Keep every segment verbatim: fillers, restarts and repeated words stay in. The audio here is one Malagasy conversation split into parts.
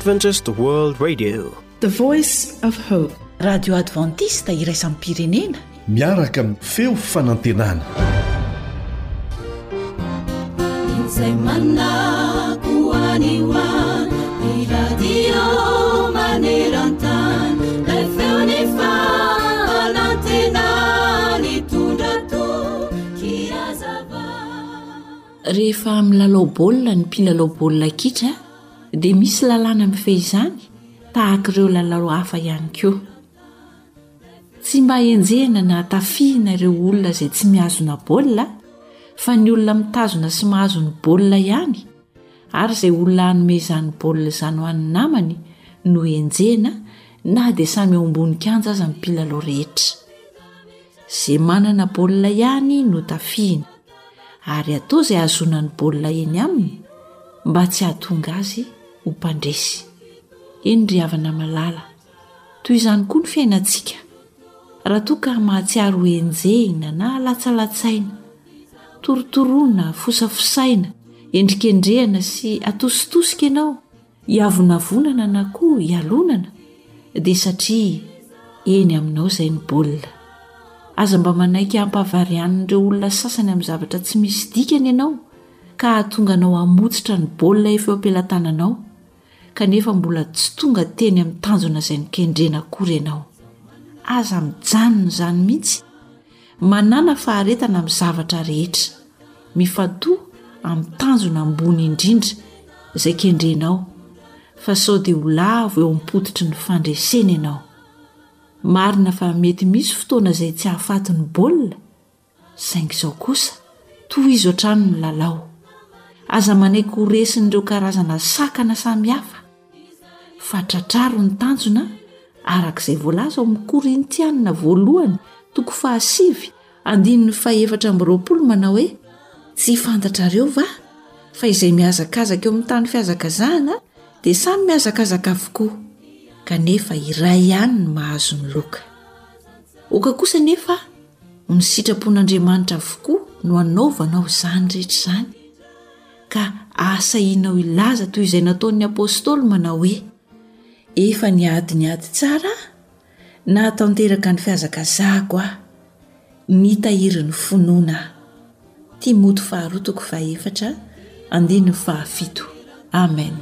Adventist World Radio, the voice of hope. Radio Adventista iraisam-pirenena miaraka amin'ny feo fanantenana. Rehefa milalao baolina ny mpilalao baolina kitra dia misy lalàna mifehy izany tahaka ireo lalao hafa ihany koa. Tsy mba enjehana na tafihina ireo olona izay tsy mihazona baolina fa ny olona mitazona sy mahazo ny baolina ihany, ary izay olona hanome izany baolina izany ho an'ny namany no enjehana na dia samy eo ambony kianja aza ny mpilalao rehetra. Izay manana baolina ihany no tafihina, ary atao izay azona ny baolina eny aminy mba tsy hahatonga azy ho mpandresy. Eny ry havana malala, toy izany koa ny fiainantsika. Raha toa ka mahatsiaro ho enjehina na latsalatsaina, torotoroana, fosafosaina, endrikendrehana sy atositosika ianao, hiavonavonana na koa hialonana, dia satria eny aminao izay ny baolina. Aza mba manaiky hampavarian'ireo olona sasany amin'ny zavatra tsy misy dikany ianao ka hahatonga anao hamotsitra ny baolina efa eo am-pelatananao, kanefa mbola tsy tonga teny amin'ny tanjona izay nikendrena akory ianao. Aza mijanona izany mihitsy, manana faharetana amin'ny zavatra rehetra, mifatoa amin'ny tanjona ambony indrindra izay kendrenao, fa sao dia ho lavo eo am-pototry ny fandresena ianao. Marina fa mety misy fotoana izay tsy hahafaty ny baolina, saingy izao kosa toy izy ohatrany ny lalao. Aza manaiky ho resin'ireo karazana sakana samihafa, fa tratraro ny tanjona arak'izay voalaza ao amin'ny Korintianina voalohany toko fahasivy andininy fahaefatra amby roapolo manao hoe: tsy fantatrareo va fa izay mihazakazaka eo amin'ny tany fihazakazahana dia samy mihazakazaka avokoa, kanefa iray ihany ny mahazo ny loka. Oka kosa nefa ny sitrapon'Andriamanitra avokoa no anaovanao izany rehetra izany, ka asa inao ilaza toy izay nataon'ny apôstôly manao hoe: efa niady niady tsara na tanteraka ny fihazakazahako aho, nitahiry ny finoana. Timoty faharoa toko fahaefatra andininy fahafito. Amen.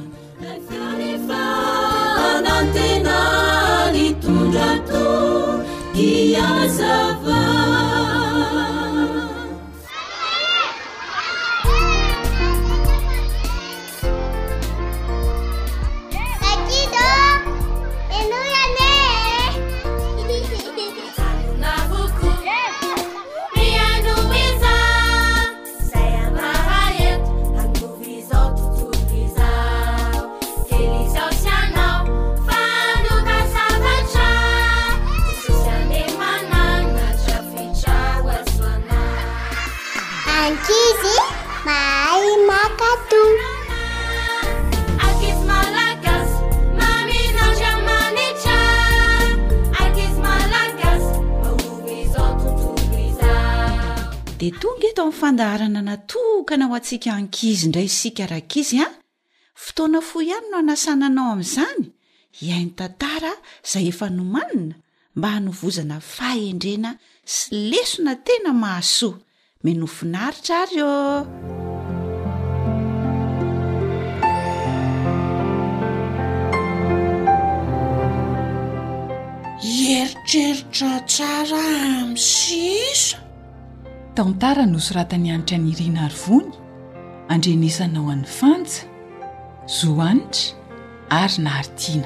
Dia tonga eto amin'ny fandaharana natokana ho antsika ankizy indray isika rakizy a. Fotoana fohy ihany no hanasananao amin'izany hiainy tantara izay efa nomanina mba hanovozana fahendrena sy lesona tena mahasoa. Meno finaritra ary eo. Eritreritra tsara amin'ny sisa. Tantara nosoratany anitra ny Irina Arvony, andrenesana ho an'ny Fanja, Zoanitra ary Naharitina.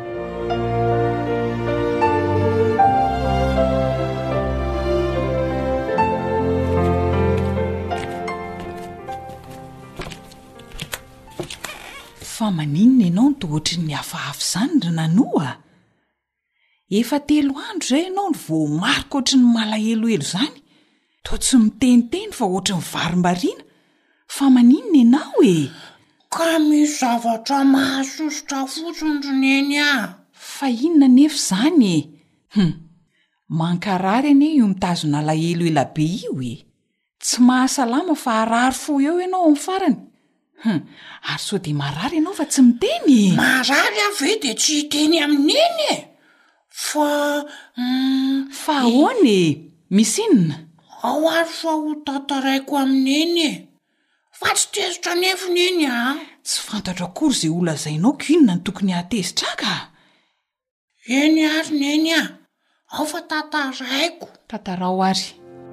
Fa maninona ianao ny tohotry ny hafahafa izany ry nanoa? Efa telo andro izay ianao ny voamarika ohatry ny malahelohelo izany. Toa tsy miteniteny fa ohatry ny varim-bariana. Fa maninona ianao e? Ka misy zavatra mahasosotra fotsiny ry neny ah. Fa inona nefa izany e? Hm. Mankarary anie io mitazona lahelo elabe io e. Tsy mahasalama fa harary fo eo ianao amin'ny farany. Ary so dia marary ianao fa tsy miteny. Marary ave dia tsy hiteny amin'ny eny e fa fa ahoana e misy inona? ao ary fa ho tantaraiko amin'ny eny e fa tsy tezitra nefiny eny a. Tsy fantatra akory izay olazainao ko inona no tokony hatezitra ka? Eny ary neny a, ao fa tantaraiko. Tantarao ary.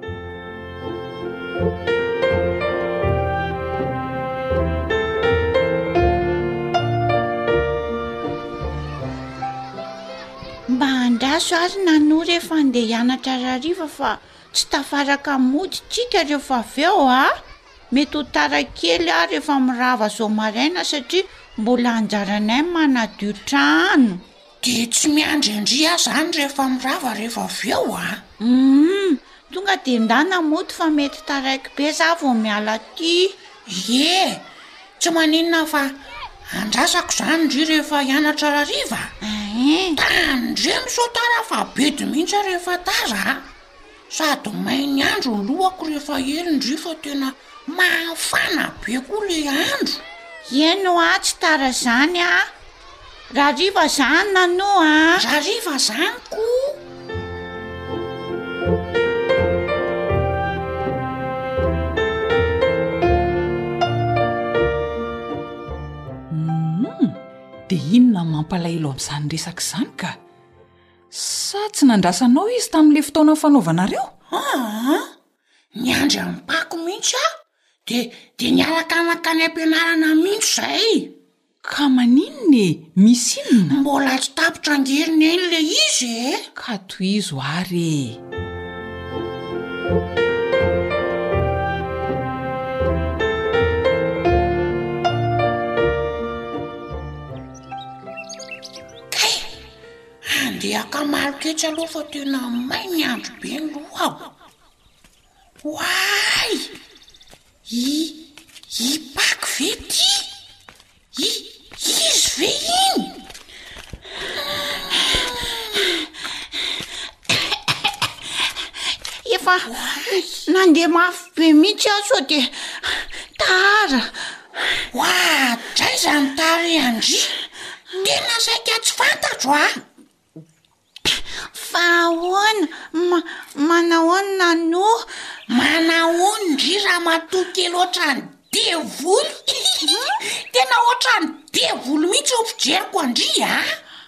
Mba andraso ary nano rehefa andeha hianatra rariva fa tsy tafaraka mody tsika rehefa avy eo a. Mety ho tara kely a rehefa mirava zao maraina satria mbola anjaranay manadio trano. Dia tsy miandriandria zany rehefa mirava rehefa avy eo a. Mm, tonga dia ndana mody fa mety taraiky be za vao miala ty. Ie, tsy maninona fa andrasako zany ndry rehefa hianatra rariva. Tandremo so tara fa bedy mihitsy rehefa tara. Sady mainy andro ny lohako rehefa ely ndry fa tena mafana be koa le andro. Eno a tsy tara zany a. Rariva zany nano a. Rariva zany ko. Dia inona mampalahelo amin'izany resaka izany ka? Sa tsy nandrasanao izy tamin'ilay fotoana fanaovanareo? Ah, niandry amin'ny pako mihitsy a dia dia niaraka anakany am-pianarana mihitsy izay. Ka maninona e? Misy inona? Mbola tsy tapitra angeriny eny le izy e. Ka tohizo ary. Andeaka maloketsy aloha fa tena may ny andro be ny lohako. Wai! I i pako ve ty? I izy ve iny? Efa nandeha mafy be mihitsy aho so dia tara. Waa, dray zany tara andry. Tena saika tsy fantatro a. Fa ahoana ma- manahoana nano? Manahoana ndry raha matokely ohatrany devoly. Tena ohatrany devoly mihitsy ho fijeriko andry a.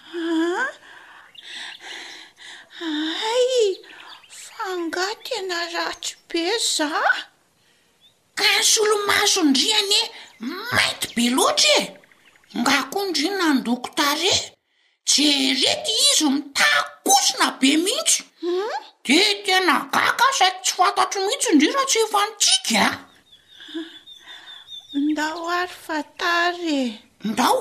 Ay, fa nga tena ratsy be za. Ka solomaso ndry ane mainty be loatra e. Nga koa ndry nandoko tare. Jerety izy mitakosina be mihitsy. Dia tena gaga saika tsy fantatro mihitsy ndry raha tsy efa nitsika. Ndao ary fa tary. Ndao.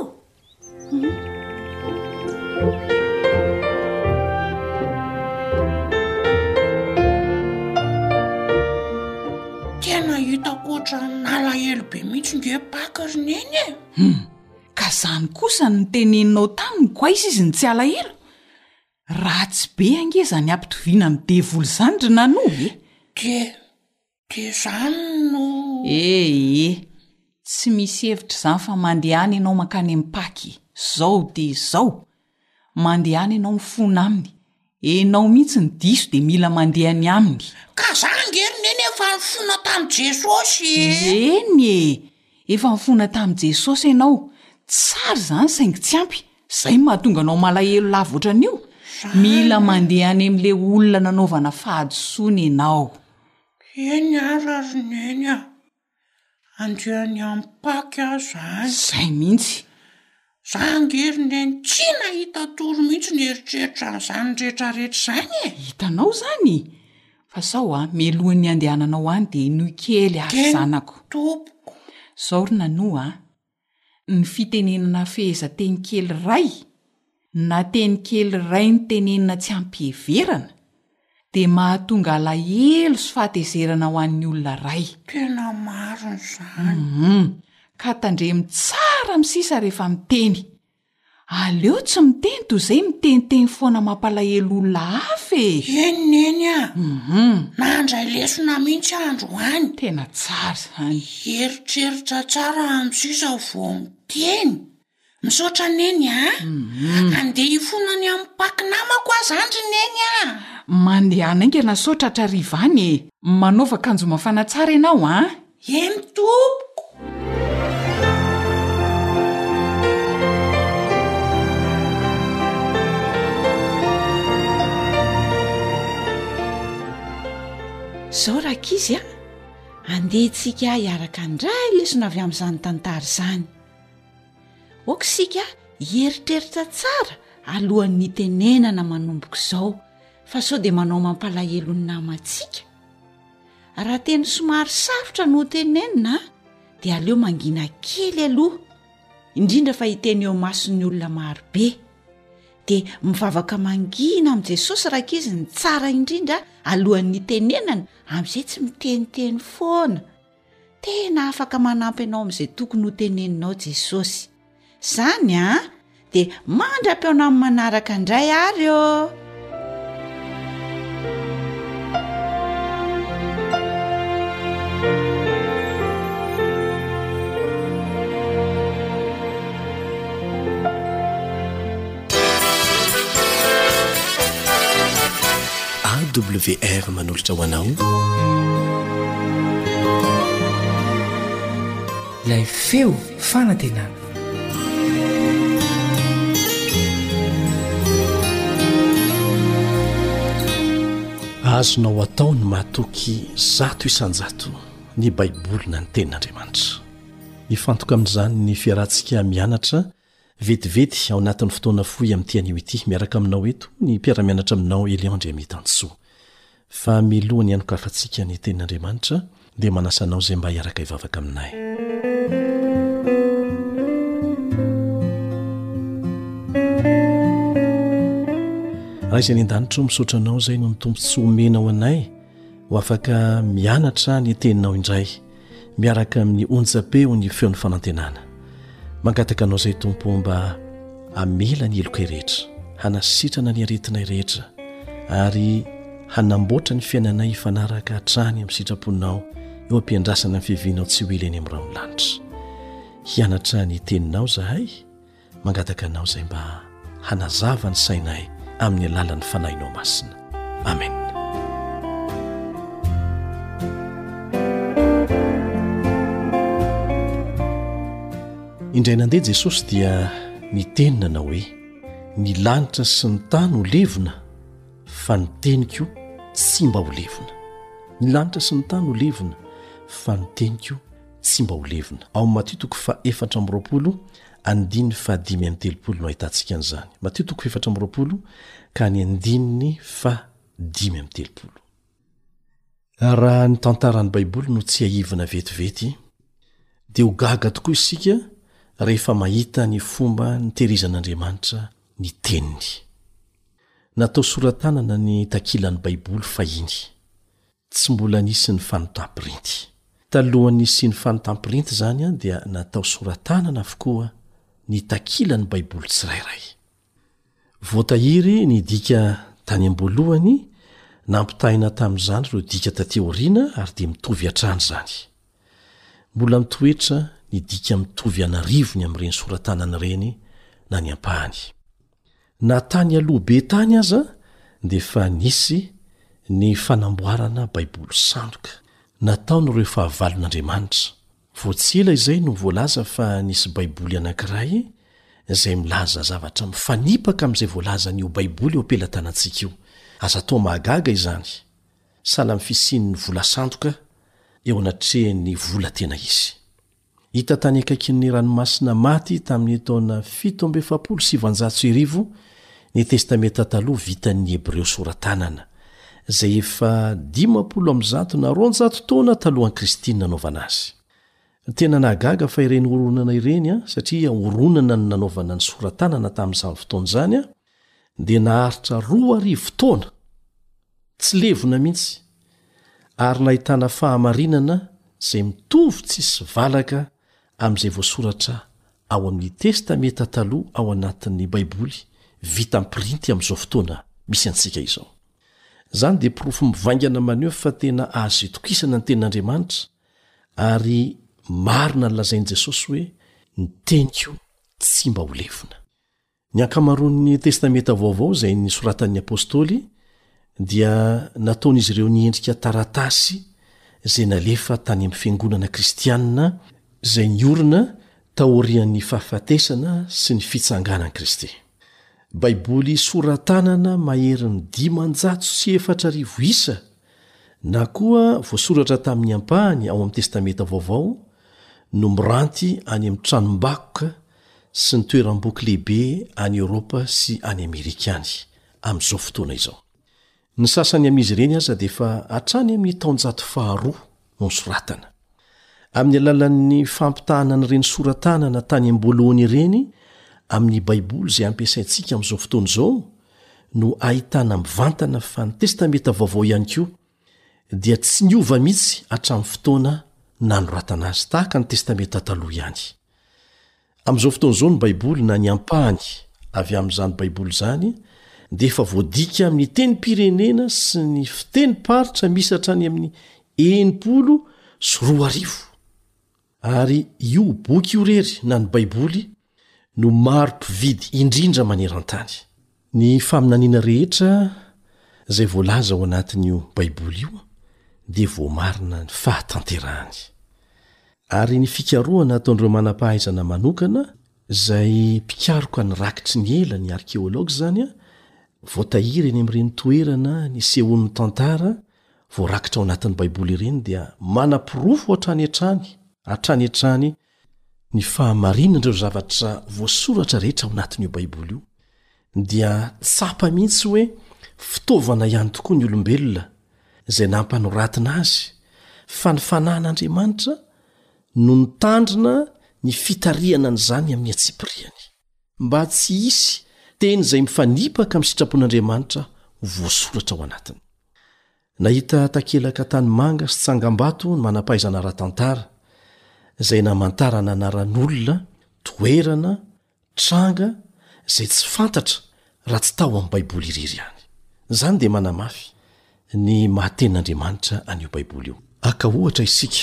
Tena hitako ohatry nalahelo be mihitsy nge paka ry neny e. Ka zany kosa ny teneninao taminy ko aiza izy ny tsy alahelo? Ratsy be angeza ny ampitoviana amin'ny devoly zany ry nano e. Dia dia zany no. Ee, tsy misy hevitra zany fa mandehany ianao mankany amin'ny paky. Zao dia zao. Mandehany ianao mifona aminy. Enao mihitsy ny diso dia mila mandehany aminy. Ka zangery neny efa mifona tamin'i Jesosy. Eny e, efa mifona tamin'i Jesosy ianao. Tsara zany saingy tsy ampy. Zay mahatonga anao malahelo lava ohatran'io. Mila mandehany amin'ilay olona nanaovana fahadisoana ianao. Eny ara ry neny a. Andehany amin'ny paky aho zany. Zay mihitsy. Zangery neny tsy nahita toro mihitsy ny eritreritra n'izany rehetrarehetra zany e. Hitanao zany. Fa sao a, melohan'ny andehananao any dia inoy kely ary zanako. Tompoko. Zao ry nano a. Ny fitenenana fehezanteny kely ray na teny kely ray ny tenenina tsy ampiheverana dia mahatonga alahelo sy fahatezerana ho an'ny olona ray. Tena marina zany. Mm-hmm. Ka tandremy tsara misisa rehefa miteny. Aleo tsy miteny toy izay miteniteny foana mampalahelo olona hafa e. Eny neny a. Mhm. Na mandray lesona mihitsy andro any. Tena tsara zany. Eritreritra tsara am'sisa vo miteny. Misaotra neny a? Andeha hifonany amin'ny paky namako azy andry neny a. Mandeha anainga nasaotra hatrarivany e. Manaova akanjo mafana tsara ianao a? E mitompoko. Zao rakizy a, andehantsika hiaraka andray lesona avy amin'izany tantara izany. Oka sika hieritreritra tsara alohan'ny tenenana manomboka izao, fa sao dia manao mampalahelo ny namantsika. Raha teny somary sarotra no tenenina dia aleo mangina kely aloha, indrindra fa hiteny eo mason'ny olona marobe. Dia mivavaka mangina amin'i Jesosy rakizy ny tsara indrindra alohan'ny tenenana amin'izay tsy miteniteny foana. Tena afaka manampy ianao amin'izay tokony ho teneninao Jesosy. Zany a, dia mandra-piaona amin'ny manaraka indray ary eo. A W R manolotra ho anao ilay feo fanantenana. azonao atao ny mahatoky zato isanjato ny baiboly na ny tenin'Andriamanitra. Ifantoka amin'izany ny fiarantsika mianatra vetivety ao anatin'ny fotoana fohy amin'ity anio ity, miaraka aminao eto ny mpiara-mianatra aminao Eliandre Mitansoa. Fa milohany anokafantsika ny tenin'Andriamanitra dia manasanao izay mba hiaraka hivavaka aminay. Raha izay ny an-danitra misaotra anao izay no ny tompontsy omenao anay ho afaka mianatra ny teninao indray miaraka amin'ny onjam-peo ny feon'ny fanantenana. Mangataka anao izay tompo mba amela ny elokay rehetra, hanasitrana ny aretinay rehetra ary hanamboatra ny fiainanay hifanaraka hatrany amin'ny sitraponao eo ampiandrasana ny fiavianao tsy ho ileny amin'ny rano lanitra. Hianatra ny teninao zahay, mangataka anao izay mba hanazava ny sainay amin'ny alalan'ny fanahinao masina. Amen. Indray nandeha Jesosy dia niteny nanao hoe ny lanitra sy ny tany ho levona fa ny teniko tsy mba ho levona. Ny lanitra sy ny tany ho levona fa ny teniko tsy mba ho levona. Ao Matthieu toko fa efatra amby roapolo andininy fa dimy amby telopolo no ahitantsika an'izany. Matthieu toko efatra amby roapolo ka ny andininy fa dimy amby telopolo. Raha ny tantaran'ny Baiboly no tsy haivana vetivety dia ho gaga tokoa isika rehefa mahita ny fomba nitehirizan'Andriamanitra ny teniny. Natao soratanana ny takilan'ny Baiboly fahiny, tsy mbola nisy ny fanotam-pirinty. Talohan'ny nisy ny fanotam-pirinty zany a dia natao soratanana avokoa ny takilan'ny Baiboly tsirairay. Voatahiry ny dika tany am-boalohany nampitahina tamin'izany ireo dika taty aoriana ary dia mitovy hatrany zany. Mbola mitoetra ny dika mitovy anarivony amin'ireny soratanana ireny na ny ampahany. Na tany aloha be tany aza dia fa nisy ny fanamboarana Baiboly sandoka nataon'ireo fahavalon'Andriamanitra. Voatsela izay no voalaza fa nisy Baiboly anankiray izay milaza zavatra mifanipaka amin'izay voalaza n'io Baiboly eo ampelantanantsika io. Aza tao mahagaga izany, sahala amin'ny fisian'ny vola sandoka eo anatrehan'ny vola tena izy. Hita tany akaikin'ny ranomasina maty tamin'ny taona fito amby efapolo sy sivanjato sy arivo ny testamenta taloha vitan'ny Hebreo soratanana izay efa dimampolo amby zato na roanjato taona talohan'i Kristy nanaovana azy. Tena nahagaga fa ireny oronana ireny a, satria oronana ny nanaovana ny soratanana tamin'izany fotoana izany a, dia naharitra roa arivo taona tsy levona mihitsy ary nahitana fahamarinana izay mitovy tsisy valaka amin'izay voasoratra ao amin'ny testamenta taloha ao anatin'ny Baiboly vita ampirinty amin'izao fotoana misy antsika izao. zany dia pirofo mivaingana maneho fa tena azo itokisana ny tenin'andriamanitra ary marina ny lazain'i jesosy hoe ny teniko tsy mba ho levona. Ny ankamaroan'ny testamenta vaovao izay nisoratan'ny apôstôly dia nataon'izy ireo niendrika taratasy izay nalefa tany amin'ny fiangonana kristianina izay niorina taorian'ny fahafatesana sy ny fitsanganan'i Kristy. Baiboly soratanana maherin'ny dimanjato sy efatra arivo isa na koa voasoratra tamin'ny ampahany ao amin'ny testamenta vaovao no miranty any amin'ny tranombakoka sy ny toeram-boky lehibe any Eoropa sy any Amerika any amin'izao fotoana izao. Ny sasany amin'izy ireny aza dia efa hatrany amin'ny taonjato faharoa no soratana. Amin'ny alalan'ny fampitahana n'ireny soratanana tany am-boalohany ireny amin'ny Baiboly izay ampiasaintsika amin'izao fotoana izao no ahitana mivantana fa ny testamenta vaovao ihany koa dia tsy niova mihitsy hatramin'ny fotoana nanoratana azy tahaka ny testamenta taloha ihany. Amin'izao fotoana izao ny Baiboly na ny ampahany avy amin'izany Baiboly izany dia efa voadika amin'ny tenim-pirenena sy ny fiteny-paritra misy hatrany amin'ny enimpolo sy roa arivo. Ary io boky io rery na ny Baiboly no maro mpividy indrindra maneran-tany. Ny faminaniana rehetra izay voalaza ao anatin'io Baiboly io dia voamarina ny fahatanterahany. Ary ny fikarohana ataon'ireo manam-pahaizana manokana izay mpikaroka ny rakitry ny ela ny arkeolôga zany a voatahiry eny amin'ireny toerana ny sehoan'ny tantara voarakitra ao anatin'ny Baiboly ireny dia manam-pirofo hatrany hatrany hatrany hatrany ny fahamarinan'ireo zavatra voasoratra rehetra ao anatin'io Baiboly io dia tsapa mihitsy hoe fitaovana ihany tokoa ny olombelona izay nampanoratina azy fa ny fanan'Andriamanitra no nitandrina ny fitariana an'izany amin'ny atsipiriany mba tsy hisy teny izay mifanipaka amin'ny sitrapon'Andriamanitra voasoratra ao anatiny. Nahita takelaka tany manga sy tsangam-bato ny manam-pahaizana ara-tantara izay namantarana anaran'olona, toerana, tranga izay tsy fantatra raha tsy tao amin'ny Baiboly irery ihany. Izany dia manamafy ny mahatenin'Andriamanitra an'io Baiboly io. Aka ohatra isika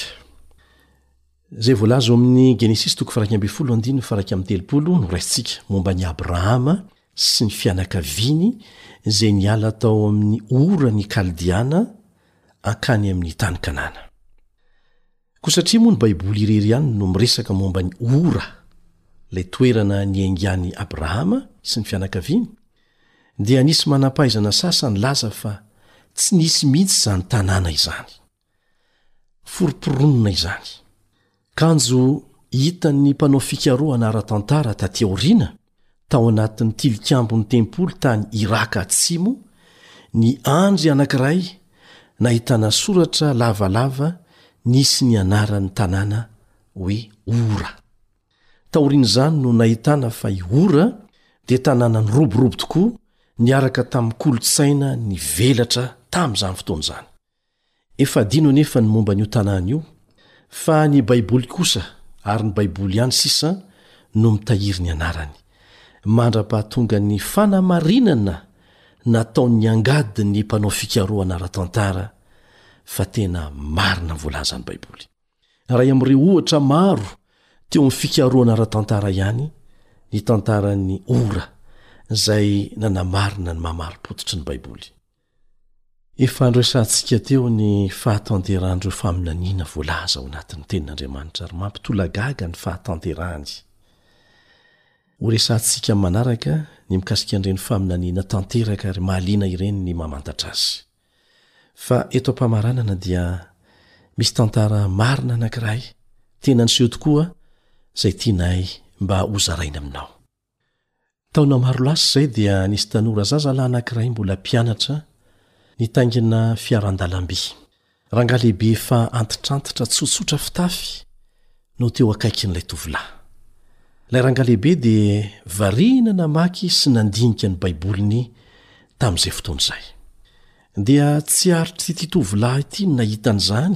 zay voalaza amin'ny Genesis toko faha iraika ambin'ny folo andiny faha iraika amby telopolo no raisintsika momba ny Abrahama sy ny fianakaviany izay niala tao amin'ny ora ny Kaldiana ankany amin'ny tany Kanana. Koa satria moa ny Baiboly irery ihany no miresaka momba ny ora, ilay toerana niaingan'i Abrahama sy ny fianakaviany, dia nisy manam-pahaizana sasany laza fa tsy nisy mihitsy izany tanàna izany. Foroporonona izany. Kanjo hitan'ny mpanao fikarohana ara-tantara taty aoriana tao anatin'ny tilikambon'ny tempolo tany Iraka atsimo ny andry anankiray nahitana soratra lavalava nisy ny anaran'ny tanàna hoe Ora. Taorian'izany no nahitana fa i Ora dia tanàna ny roborobo tokoa niaraka tamin'ny kolotsaina ny velatra tamin'izany fotoana izany. Efa dino nefa ny momba n'io tanàna io fa ny Baiboly kosa ary ny Baiboly ihany sisa no mitahiry ny anarany mandra-pahatonga ny fanamarinana nataon'ny angady ny mpanao fikarohana ara-tantara fa tena marina voalaza ny Baiboly. Raha amin'ireo ohatra maro teo amin'ny fikarohana ara-tantara ihany ny tantaran'ny Ora izay nanamarina ny mamaro-pototry ny Baiboly. Efa andresantsika teo ny fahatanterahany ireo faminaniana voalaza ao anatin'ny tenin'Andriamanitra ary mampitolagaga ny fahatanterahany. Ho resantsika manaraka ny mikasika an'ireny faminaniana tanteraka ary mahaliana ireny ny mamantatra azy. Fa eto am-pamaranana dia misy tantara marina anankiray tena niseho tokoa izay tianay mba hozaraina aminao. Taona maro lasa izay dia nisy tanora zazalahy anankiray mbola mpianatra nitaingina fiaran-dalamby. Rangahy lehibe fa antitrantitra tsotsotra fitafy no teo akaikin'ilay tovolahy. Ilay rangahy lehibe dia variana namaky sy nandinika ny Baiboliny tamin'izay fotoana izay. Dia tsy haritry ity tovolahy ity no nahita an'izany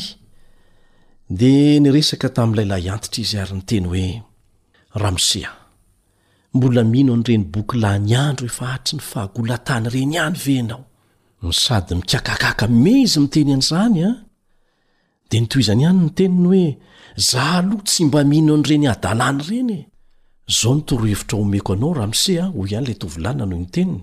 dia niresaka tamin'ilay lahy antitra izy ary niteny hoe Ramosea, mbola mino an'ireny boky lahiny andro efa hatry ny fahagolatany ireny ihany ve ianao? no sady mikakakaka mezy miteny an'izany a dia nitoizany ihany ny teniny hoe za aloha tsy mba mino an'ireny adalany ireny e zao ny torohevitra omeko anao ramose a hoy ihany ilay tovolana noho ny teniny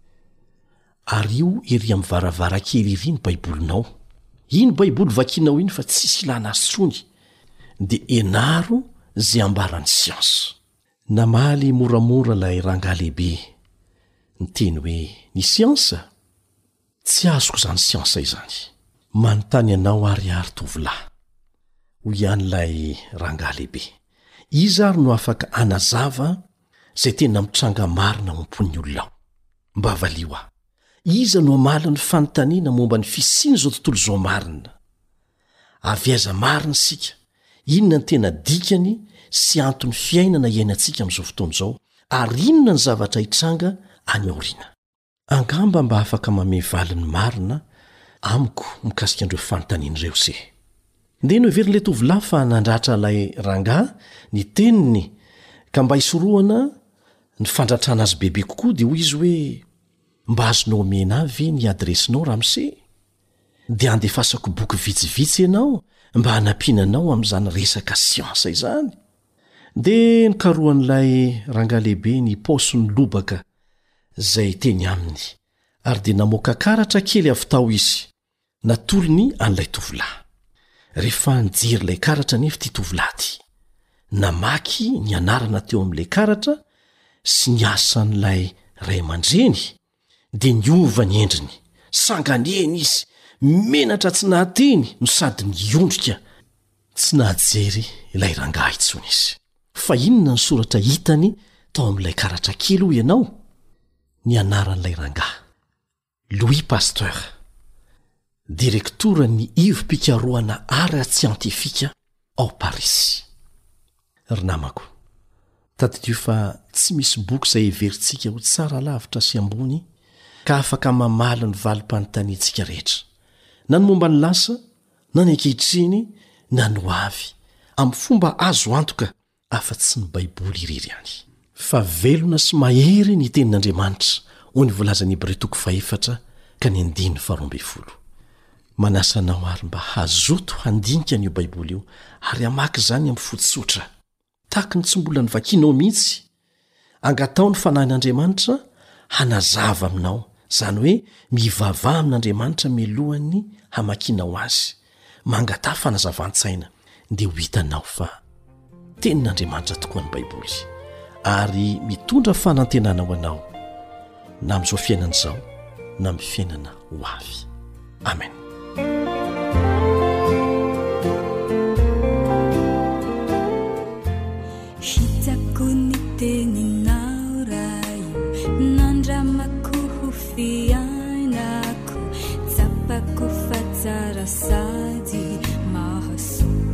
ary io ery amin'ny varavarakely iry ny baibolinao iny baiboly vakianao iny fa tsisy ilana azy tsony dia enaro zay ambarany siansa namaly moramora ilay rangahy lehibe ny teny hoe ny siansa tsy azoko izany siansa izany manontany anao ariary tovolahy hoy ihanyilay rangahy lehibe iza ary no afaka anazava zay tena mitranga marina mompon'ny olonao mba valio aho iza no amala ny fanontaniana momba ny fisiany zao tontolo zao marina avy aiza marina sika inona ny tena dikany sy antony fiainana iainantsika amin'izao fotoana izao ary inona ny zavatra hitranga any aoriana angamba mba afaka mamevaliny marina amiko mikasika an'ireo fanontanian'ireo se ndia noheveryn'ilay tovolahy fa nandratra ilay rangahy ny teniny ka mba hisoroana ny fandratrana azy bebe kokoa dia hoy izy hoe mba azonao omena avy ny adresinao ramose dia andefasako boky vitsivitsy ianao mba hanampinanao amin'izany resaka siansa izany dia nikarohan'ilay rangahy lehibe ny paosiny lobaka zay teny aminy ary dia namoaka karatra kely avy tao izy natolony an'ilay tovolahy rehefa nijery ilay karatra nefa ty tovolahy ty namaky ny anarana teo amin'ilay karatra sy ny asan'ilay ray aman-dreny dia niova ny endriny sanganeny izy menatra tsy nahateny no sady niondrika tsy nahajery ilay rangahy intsony izy fa inona ny soratra hitany tao amin'ilay karatra kely ho ianao ny anaran'ilay rangahy Louis Pasteur direktora ny ivim-pikaroana ara-tsiantifika ao Paris ry namako tadidio fa tsy misy boky izay heverintsika ho tsara lavitra sy ambony ka afaka mamaly ny valim-panontaniantsika rehetra na ny momba ny lasa na ny ankehitriny na ny hoavy amin'ny fomba azo antoka afa-tsy ny baiboly irery ihany fa velona sy mahery ny tenin'Andriamanitra ho ny volazan'ny Hebreo toko faefatra ka ny andiny faharoambe folo manasa anao ary mba hazoto handinika an'io baiboly io ary hamaky izany amin'ny fototsotra tahaka ny tsy mbola ny vakianao mihitsy angatao ny fanahin'Andriamanitra hanazava aminao izany hoe mivavaha amin'Andriamanitra milohan'ny hamakianao azy mangata fanazavan-tsaina dia ho hitanao fa tenin'Andriamanitra tokoa ny baiboly ary mitondra fanantenana ho anao na amin'izao fiainana izao na amin'ny fiainana ho avy amen. Hitako ny teninao raio nandramako ho fiainako tsapako fa tsara sady mahasoa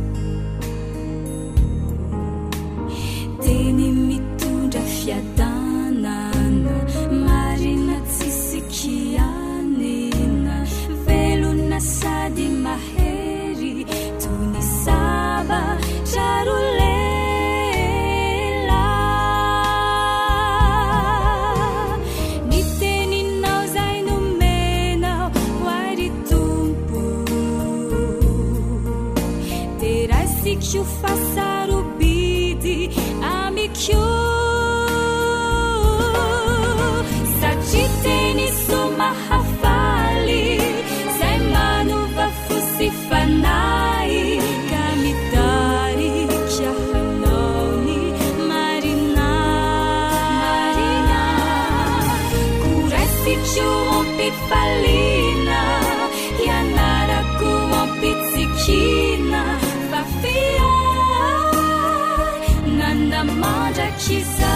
teny mitondra fiadanana marina tsisy kianina velona sady mahery toy ny saba trarolela ny teninao zay nomenao hoary tompo terasikio fasarobidy amikio satria teny somahafaly zay manova fosy fanay ka mitarika hanaony marina marina korasikio ampifalina ianarako ampitsikina fafia nandamandrakiza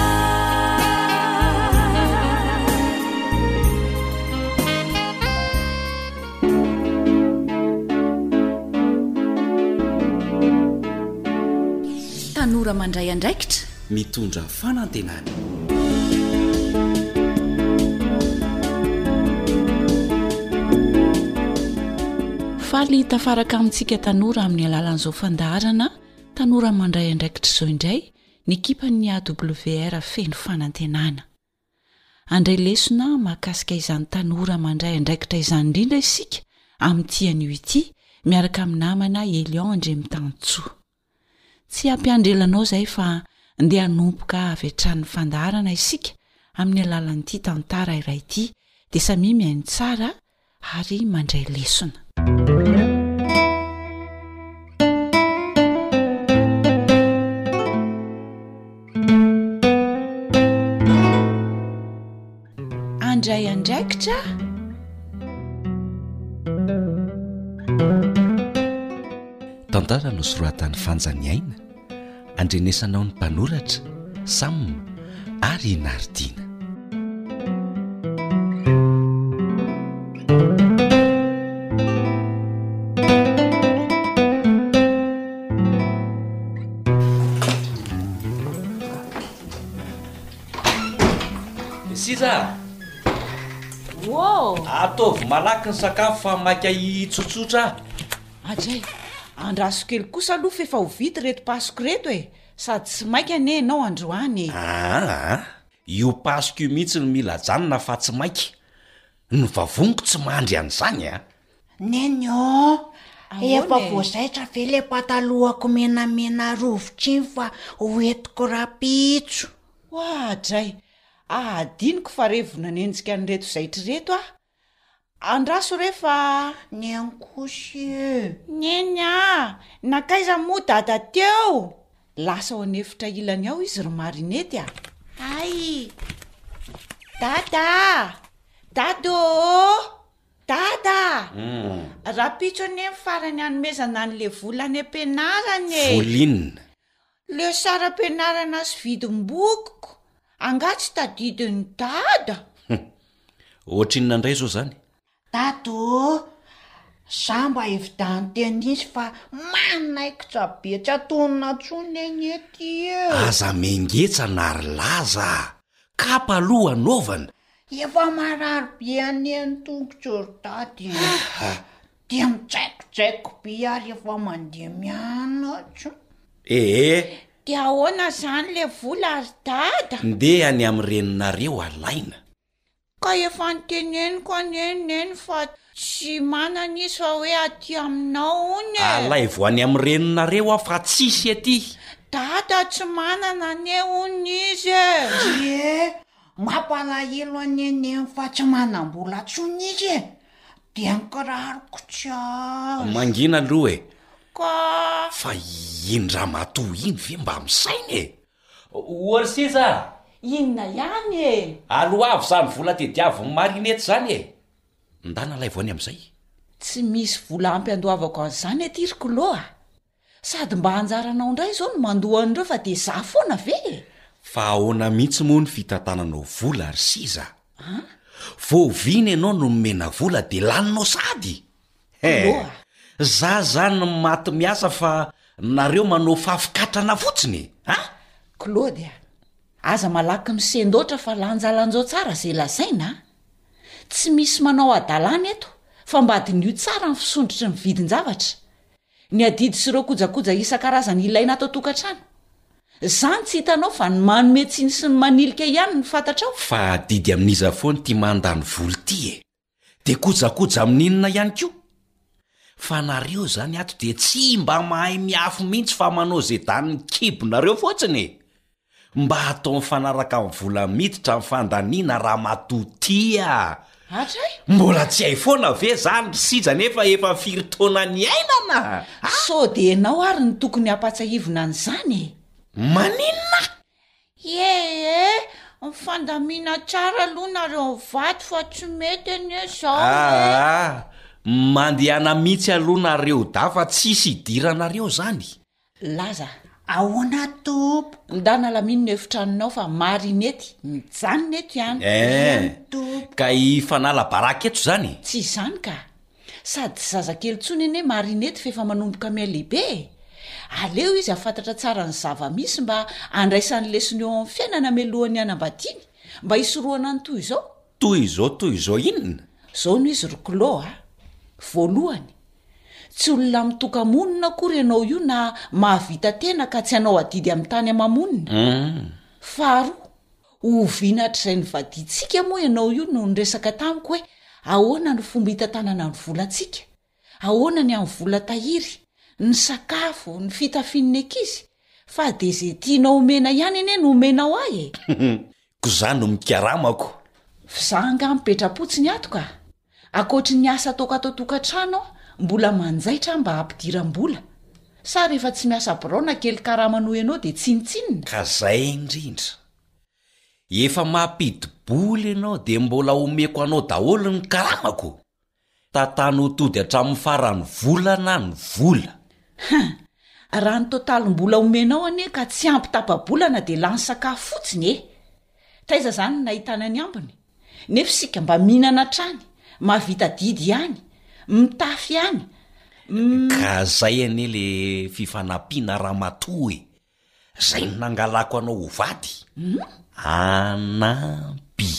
tanora mandray andraikitra mitondra fanantenana faly tafaraka amintsika tanora amin'ny alalan'izao fandaharana tanora mandray andraikitra izao indray ny ekipan'ny A W R feno fanantenana andray lesona mahakasika izany tanora mandray andraikitra izany indrindra isika amin'nytian'io ity miaraka amin'ny namana Elion Andremitantsoa. Tsy hampiandrelanao izay fa ndeha hanompoka avy hatrany fandaharana isika amin'ny alalan'ity tantara iray ity dia samy mihaino tsara ary mandray lesona. Andray andraikitra tantara no soratan'ny fanjaniaina andrenesanao ny mpanoratra Sam ary Nardina. Siza wow ataovy malaky ny sakafo fa maika tsotsotra. Ajay andraso kely kosa aloha fefa ho vity reto pasoko reto e sady tsy maika ane anao androany. Ah, io pasoko io mihitsy no mila janona fa tsy maika. Ny vavoniko tsy mandry an'izany a. Nenyo efa voazaitra ve le patalohako menamena rovitry fa hoentiko rapitso. Wa Ajay adiniko fa revona nenjika nyreto zaitry reto ah. Andraso refa ny ankosy nyenya nakaiza moa dada teo lasa ao anefitra ilany ao izy ry marinety ah. Ay dada dado dada mm. rapitso ane farany anomezana n'le volany ampianarany volinina le sara ampianarana sy vidim-bokoko angatsy tadidiny dada. Ohatrinona indray zao zany? Dado samba evidantenizy fa manaikitra be tsy atonina tsony eny ety eo. Aza mengetsa nary laza kapa aloha anaovana. Efa marary be aneny tongotra ry dady dia mitsaikotraiko be ary efa mandeha mianatra. Eh dia ahoana zany le vola ary dada? Ndeha any amin'ny reninareo alaina. Ka efa nteneniko aneneny fa tsy manana izy fa hoe aty aminao ony. Alay vo any amin'ny reninareo aho fa tsisy ety. Dada tsy manana ane ony izy. Ie mampalahelo aneneny fa tsy manam-bola tsony izy dia nikirariko tsara. Mangina aloha e. Ka fa indra matoa iny ve mba misaina e. Ory siza inona ihany e. aloavy zany vola tediavy marinety zany e. Ndana lay voany amin'izay. Tsy misy vola ampy andoavako an'izany ety ry koloa. Sady mba anjaranao indray zao no mandohan'ireo fa dia za foana ve. Fa ahoana mihitsy moa ny fitantananao vola ry siza. Vao viny ianao no mena vola dia laninao sady. Koloa za zany maty miasa fa nareo manao fafikatrana fotsiny ha. Claude aza malaky misendoatra fa lanjalanjao tsara zay lazaina. Tsy misy manao adalana eto fa mba adin'io tsara ny fisondrotry ny vidin-javatra. Ny adidy sy ireo kojakoja isan-karazany ilaina atao tokantrano. Zany tsy hitanao fa ny manometsiny sy ny manilika ihany ny fantatrao. Fa adidy amin'iza foany ty mandany voly ty e. Dia kojakoja amin'inona ihany koa. Fa nareo zany ato dia tsy mba mahay miafo mihitsy fa manao zay tany kibonareo fotsiny. Mba hatao mifanaraka amin'ny vola miditra amin'ny fandaniana raha matotia. Atray mbola tsy hay foana ve zany siza nefa efa firy taona ny ainana. So dia ianao ary ny tokony hampatsahivina an'izany. Maninona? Ie mifandamina tsara aloha nareo vaty fa tsy mety ane zao. Ah, mandehana mihitsy aloha nareo da fa tsisy idiranareo zany. Laza ahoana tompo. ndana lamino efitranonao fa marinety mijanona eto ihany. Eh, ka ifanala baraka eto zany. Tsy izany ka. Sady zazakely tsony ane marinety fa efa manomboka miha lehibe. Aleo izy afantatra tsara ny zava-misy mba andraisan'ny lesony eo amin'ny fiainana melohany anambadiny mba hisoroana ny toy izao. Toy izao toy izao inona? Zao no izy roklo a. Voalohany tsy olona mitokamonina akory ianao io na mahavita tena ka tsy hanao adidy amin'ny tany amamonina. Mm. Faharoa ovinatra izay nyvadintsika moa ianao io no nyresaka tamiko hoe ahoana ny fomba hitantanana ny volantsika, ahoana ny amin'ny vola tahiry, ny sakafo, ny fitafian'ny ankizy, fa de zay tianao omena ihany ene no omenao ahy e. ko za no mikaramako. Fizanga mipetrapotsiny ato ka akoatry ny asa ataoko atao tokantrano mbola manjaitra mba hampidiram-bola, sa rehefa tsy miasa braona kely karamano ianao de tsinitsinina. Ka zay indrindra efa mampidi-bola ianao de mbola omeko anao daholo ny karamako. Tatany ho tody hatramin'ny farany vola na ny vola. Raha ny totalim-bola omenao ane ka tsy ampy tapa-bolana de lany sakafo fotsiny e. Taiza zany nahitana ny ambiny, nefa sika mba mihinana trany, mavita didy ihany, mitafy ihany. Mm. Ka zay ane le fifanampiana ramatoa e, zay nangalako anao ho vady. Mm? Anampy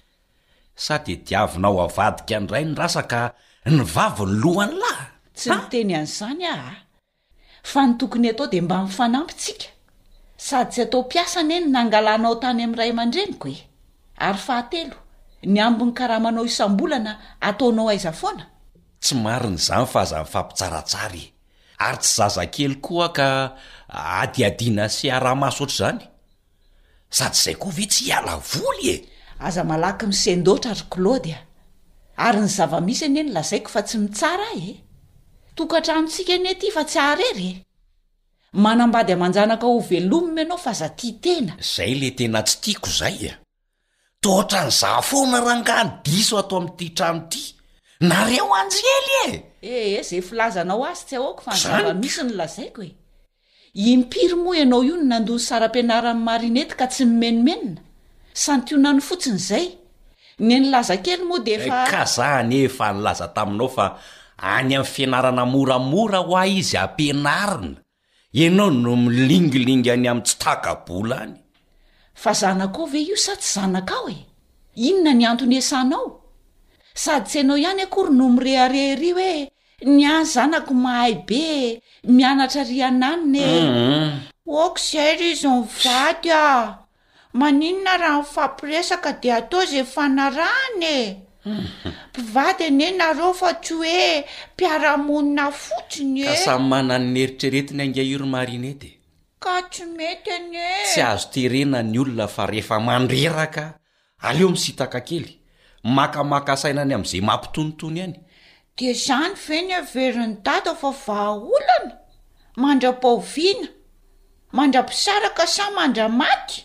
sa de diavinao avadika andray ny rasaka ny vavy ny lohany lahy. Tsy miteny an'izany ah, fa ny tokony atao de mba mifanampitsika, sady tsy atao piasa ane ny nangalanao tany amin'ny ray aman-dreniko e. Ary fahatelo, ny ambiny karamanao isam-bolana ataonao aiza foana. Tsy mariny zany fa aza mifampitsaratsara e, ary tsy zazakely koa ka adiadiana sy aramaso ohatr'izany, sady zay koa ve tsy hiala voly e. Aza malaky misendoatra ary Claudia, ary ny zava-misy ane ny lazaiko fa tsy mitsara e. Tokantranontsika ane ty fa tsy arery e. Manambady amanjanaka ho velomy ianao fa za tia tena. Zay le tena tsy tiako zay a. Tohatra ny za foana rangany diso ato amin'ity trano ity. Nareo anjely e. Eh, zay filazanao azy tsy ahoako fa ny zava-misy ny lazaiko e. Impiry moa ianao io ny nandony saram-pianaran'ny Marinety ka tsy mimenomenina. Santionany fotsiny zay. Ny nilaza kely moa de fa ka za nefa nilaza taminao fa any amin'ny fianarana moramora ho ahy izy ampianarina. Ianao no milingilingy any amin'ny tsy taka-bola any. Fa zanakao ve io sa tsy zanakao e? Inona ny antony esanao? Sady tsy ianao ihany akory no mireharery hoe ny any zanako mahay be, mianatra riananiny e. Mm-hmm. Ok zay ry izy mivady a. Maninona raha mifampiresaka de atao zay fanarany e. Mpivady ane nareo fa tsy hoe mpiara-monina fotsiny e. Ka samy manana ny eritreretiny angairy Marinety. Ka tsy mety ane. Tsy azo terena ny olona fa rehefa mandreraka aleo misitaka kely, makamaka sainany amin'izay mampitonitony any. De zany ve ny averin'ny dada fa vahaolana, mandra-paoviana, mandra-pisaraka sa mandra-maty.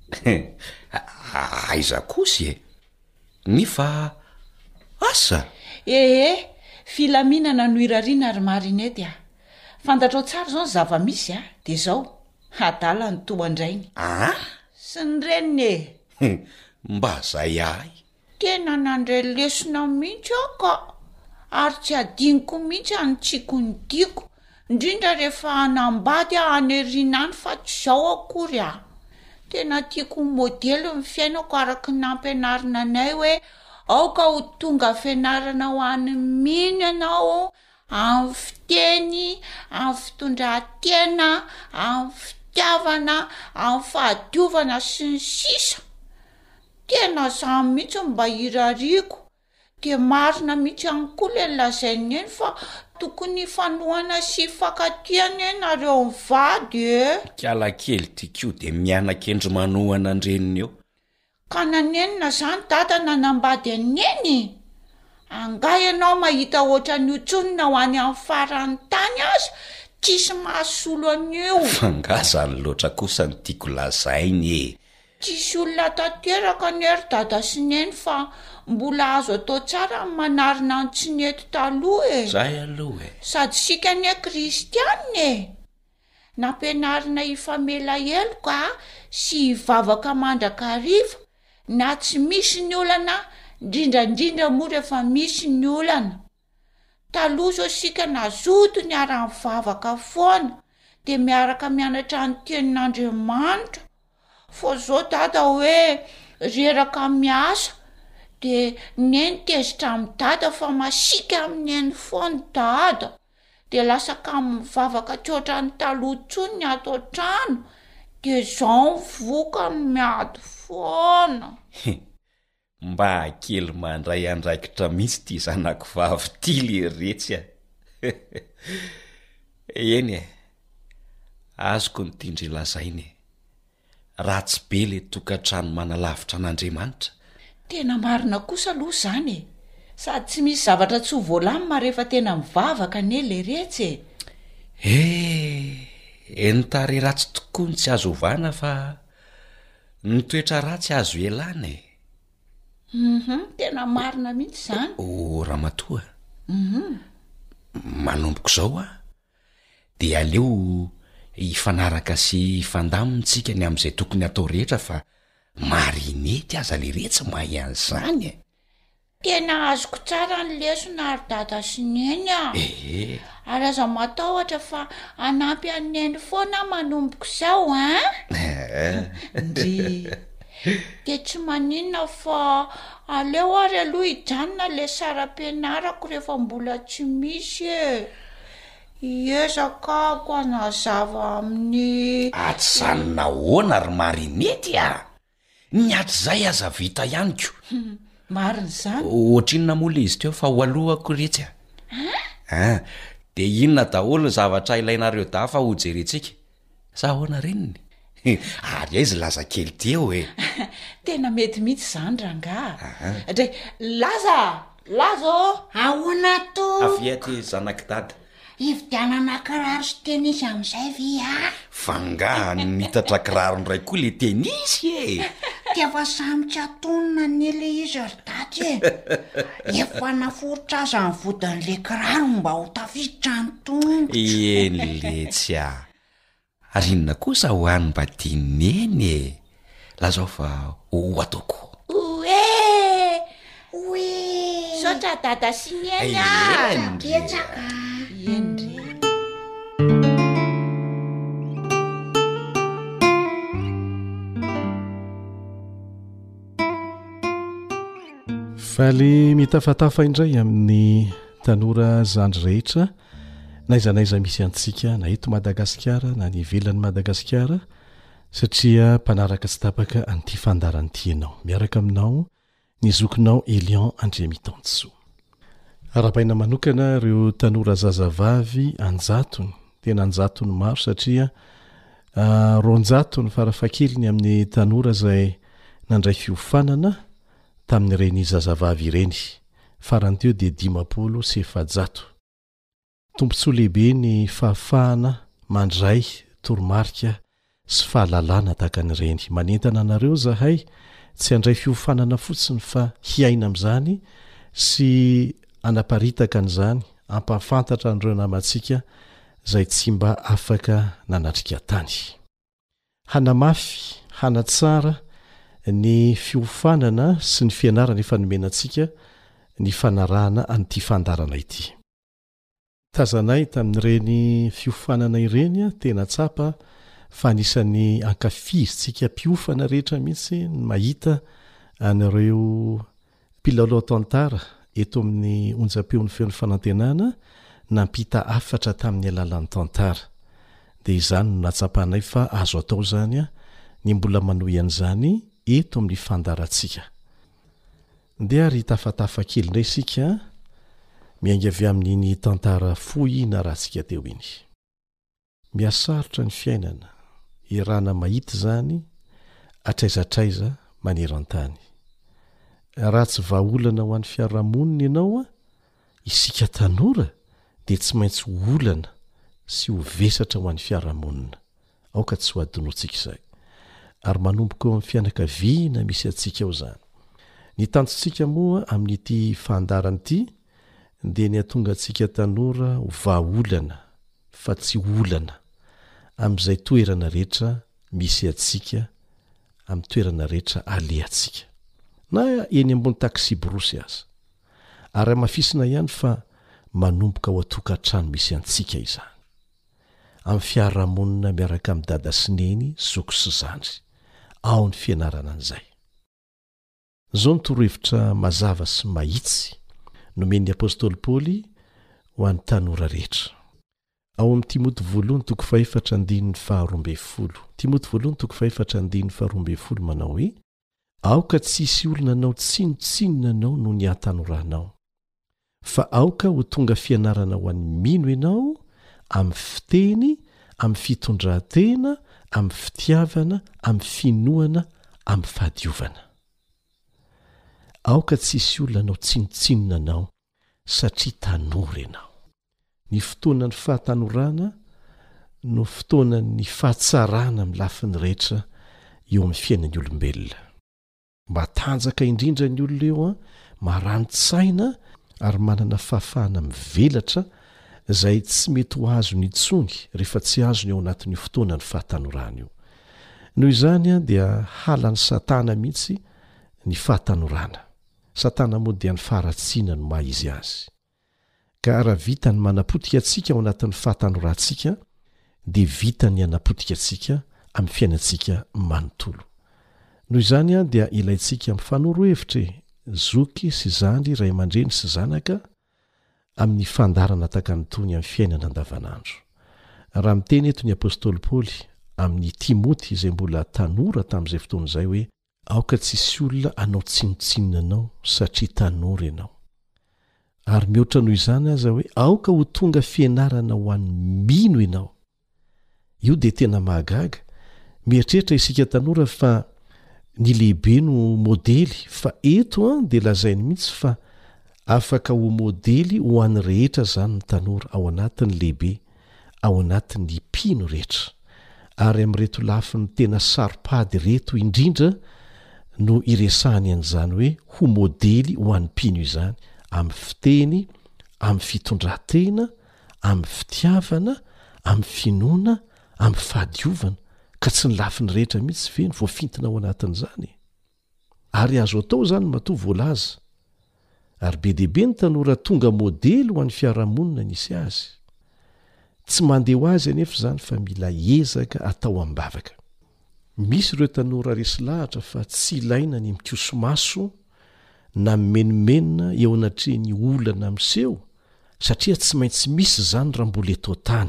Aiza kosa e, nefa asa ee filaminana no irariana ary Marinety a. Fantatrao tsara zao ny zava-misy a, de zao adala ny toandrainy. Ah? Sy ny reniny e. Mba zay ahy. Tena nandray lesona mihitsy aho ka, ary tsy adiniko mihitsy anytsiko ny diako, indrindra rehefa anambady aneriana any fa tsy zao akory a. Tena tiako modely ny fiainako araka ny nampianarina anay hoe aoka ho tonga fianarana ho any mino ianao amin'ny fiteny, amin'ny fitondran-tena, amin'ny fitiavana, amin'ny fahadiovana sy ny sisa. Tena za mihitsy mba irariako, de marina mihitsy any koa le lazainy eny fa tokony fanohana sy fakatiana eny nareo mivady e. Kiala kely tikio de mianakendry manohana andreniny eo. Ka nanenina zany dada nanambady aneny. Anga ianao mahita ohatra ny otsonina ho any amin'ny farany tany aza, tsisy mahasolo an'io. Fangazany loatra kosa ny tiako lazainy e. Tsisy olona tanteraka ny ery dada sy neny fa mbola azo atao tsara ny manarina ny tsy nety taloha e. Zay aloha e. Sady sika ny kristianina e. Nampianarina ifamela heloka sy vavaka mandrakariva, na tsy misy ny olana, ndrindrandrindra moa rehefa misy ny olana. Taloha zao sika nazoto ny ara-mivavaka foana, de miaraka mianatra ny tenin'Andriamanitra. Fa zao dada hoe reraka miasa, de neny tezitra amin'ny dada fa masika amin'eny foana dada, de lasaka mivavaka tsotra ny taloha tsony ny ato trano, de zao voka miady foana mba kely mandray andraikitra mihitsy ty zanako vavy ty le retsy a eny e azoko ny tindry lazainy raha tsy be le tokantrano manalavitra an'Andriamanitra. Tena marina kosa aloha zany e sady tsy misy zavatra tsy ho voalamina rehefa tena mivavaka ane le retsy e e eny tare ratsy tokoa ny tsy azo ovana fa ny toetra ratsy azo elana e mhm tena marina mihitsy zany o ramatoa mhm manomboko zao a dia aleo ifanaraka sy ifandamintsika ny am'izay tokony atao rehetra fa marinety aza le retsy mahay an'izany e tena azoko tsara ny lesona ary dada sy neny a ehe ary aza matahotra fa anampy aneny foana manomboko zao a ndry de tsy maninona fa aleo ary aloha hijanona le saram-pianarako rehefa mbola tsy misy e iezakako anazava amin'ny aty zanona hoana ary marinety a ny aty zay aza vita ihany ko marina zany ohatrinona moa le izy teo fa ho alohako retsy a ah de inona daholo ny zavatra ilainareo dafa ho jerentsika sa hoana reniny ary aizy laza kely teo e tena mety mihitsy zany rangaha dray laza laza ahoana to avia ty zanak dada ividianana kiraro sy tenisy am'izay vi a fanga nitatra kiraro ndray koa le tenisy e tiafa samitsy atonina ny le izy ry daty e efa naforotra aza ny vodin'le kiraro mba ho tafiditra ny tongotra eny letsy a ary inona kosa ho any mba tineny e lazao fa ho ataoko oe oe sotra dada sy nieny a ketsaka endry faly mitafatafa indray amin'ny tanora zandry rehetra naizanaiza misy antsika na eto Madagasikara na ny ivelan'ny Madagasikara satria mpanaraka tsy tapaka an'ity fandaran'ity ianao miaraka aminao ny zokinao Elion Andriamitanso. Arapaina manokana ireo tanora zazavavy anjatony tena anjatony maro satria uh, ronjatony farafakeliny amin'ny tanora zay nandray fiofanana tamin'ireny zazavavy ireny faranteo dia dimapolo sy efajato. Tompontsoa lehibe ny fahafahana mandray toromarika sy fahalalana tahaka an'ireny manentana anareo zahay tsy handray fiofanana fotsiny fa hiaina amin'izany sy anaparitaka an'izany ampafantatra an'ireo namantsika zay tsy mba afaka nanatrika tany hanamafy hanatsara ny fiofanana sy ny fianarana efa nomenantsika ny fanarahana an'ity fandarana ity. Tazanay tamin'ireny fiofanana ireny tena tsapa fa anisan'ny ankafizitsika mpiofana rehetra mihitsy ny mahita an'ireo mpilalao tantara eto amin'ny onjam-peon'ny feon'ny fanantenana nampita afatra tamin'ny alalan'ny tantara dia izany no natsapanay fa azo atao zany a ny mbola manohy an'izany eto amin'ny fandarantsika. Dia ary tafatafa kely indray isika miainga avy amin'iny tantara fohy na rahantsika teo iny. Miasarotra ny fiainana irana mahita zany atraizatraiza maneran-tany. Raha tsy vahaolana ho an'ny fiarahamonina ianao a isika tanora dia tsy maintsy olana sy ho vesatra ho an'ny fiarahamonina aoka tsy ho adinoantsika izay ary manomboka eo amin'ny fianakaviana misy antsika ao zany. Ny tanjontsika moa amin'ity fandarana ity dia ny atonga antsika tanora ho vahaolana fa tsy olana amin'izay toerana rehetra misy antsika amin'ny toerana rehetra alehantsika na eny ambony taksi borosy aza ary mafisina ihany fa manomboka ho atokantrano misy antsika izany amin'ny fiarahamonina miaraka amin'ny dada sy neny zoko sy zandry ao ny fianarana an'izay. Zao ny torohevitra mazava sy mahitsy nomen'ny apôstôly Paoly ho an'ny tanora rehetra ao amin'ny Timoty voalohany toko fahaefatra andininy faharoa ambin'ny folo. Timoty voalohany toko fahaefatra andininy faharoa ambin'ny folo manao hoe aoka tsisy olona anao tsinotsinona anao no ny atanoranao fa aoka ho tonga fianarana ho an'ny mino ianao amin'ny fiteny amin'ny fitondran-tena amin'ny fitiavana amin'ny finoana amin'ny fahadiovana aoka tsisy olona anao tsinotsinona anao satria tanora ianao ny fotoana ny fahatanorana no fotoana ny fahatsarana amin'ny lafiny rehetra eo amin'ny fiainan'ny olombelona mba tanjaka indrindra ny olona eo a marani-tsaina ary manana fahafahana mivelatra izay tsy mety ho azo ny tsony rehefa tsy azony ao anatin'ny fotoana ny fahatanorana io noho izany a dia halany satana mihitsy ny fahatanorana satana moa dia ny faharatsiana no maha izy azy ka raha vita ny manapotika antsika ao anatin'ny fahatanorantsika dia vita ny anapotika antsika amin'ny fiainantsika manontolo noho izany a dia ilayntsika mifanoro hevitra zoky sy zandry ray aman-dreny sy zanaka amin'ny fandarana taka nytony amin'ny fiainana andavanandro raha miteny eto ny apôstôly paoly amin'ny timoty izay mbola tanora tamin'izay fotoana izay hoe aoka tsisy olona anao tsinotsinona anao satria tanora ianao ary mihoatra noho izany aza hoe aoka ho tonga fianarana ho an'ny mino ianao io dia tena mahagaga mieritreritra isika tanora fa ny lehibe no modely fa eto a dia lazainy mihitsy fa afaka ho modely ho an'ny rehetra zany ny tanora ao anatin'ny lehibe ao anatin'ny mpino rehetra ary amin'reto lafiny tena saropady reto indrindra no iresahany an'izany hoe ho modely ho an'ny mpino izany amin'ny fiteny amin'ny fitondran-tena amin'ny fitiavana amin'ny finoana amin'ny fahadiovana ka tsy ny lafiny rehetra mihitsy ve ny voafintina ao anatin'izany ary azo atao zany matoa voalaza ary be deaibe ny tanora tonga modely ho an'ny fiarahamonina nisy azy tsy mandeha ho azy anefa zany fa mila ezaka atao ambavaka misy ireo tanora resy lahatra fa tsy ilaina ny mikosomaso na mimenomenina eo anatrehny olana miseho satria tsy maintsy misy zany raha mbola eto tany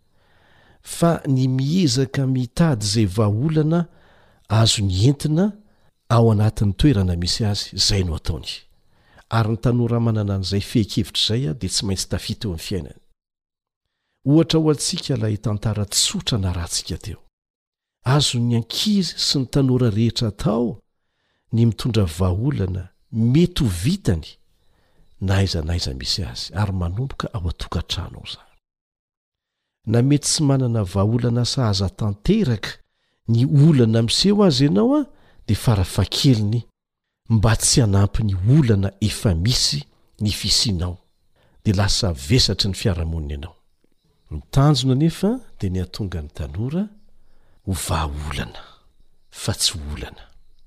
fa ny miezaka mitady izay vahaolana azo ny entina ao anatin'ny toerana misy azy zay no ataony ary ny tanora manana an'izay fehikevitra izay a dia tsy maintsy tafita eo amin'ny fiainany ohatra ho antsika ilay tantara tsotra na rahantsika teo azo ny ankizy sy ny tanora rehetra atao ny mitondra vahaolana mety ho vitany na aiza naiza misy azy ary manomboka ao atokantrano ao zany na mety tsy manana vahaolana sahaza tanteraka ny olana miseho azy ianao a dia farafakeliny mba tsy hanampy ny olana efa misy ny fisinao dia lasa vesatry ny fiarahamonina ianao ny tanjona nefa dia ny atonga ny tanora ho vahaolana fa tsy olana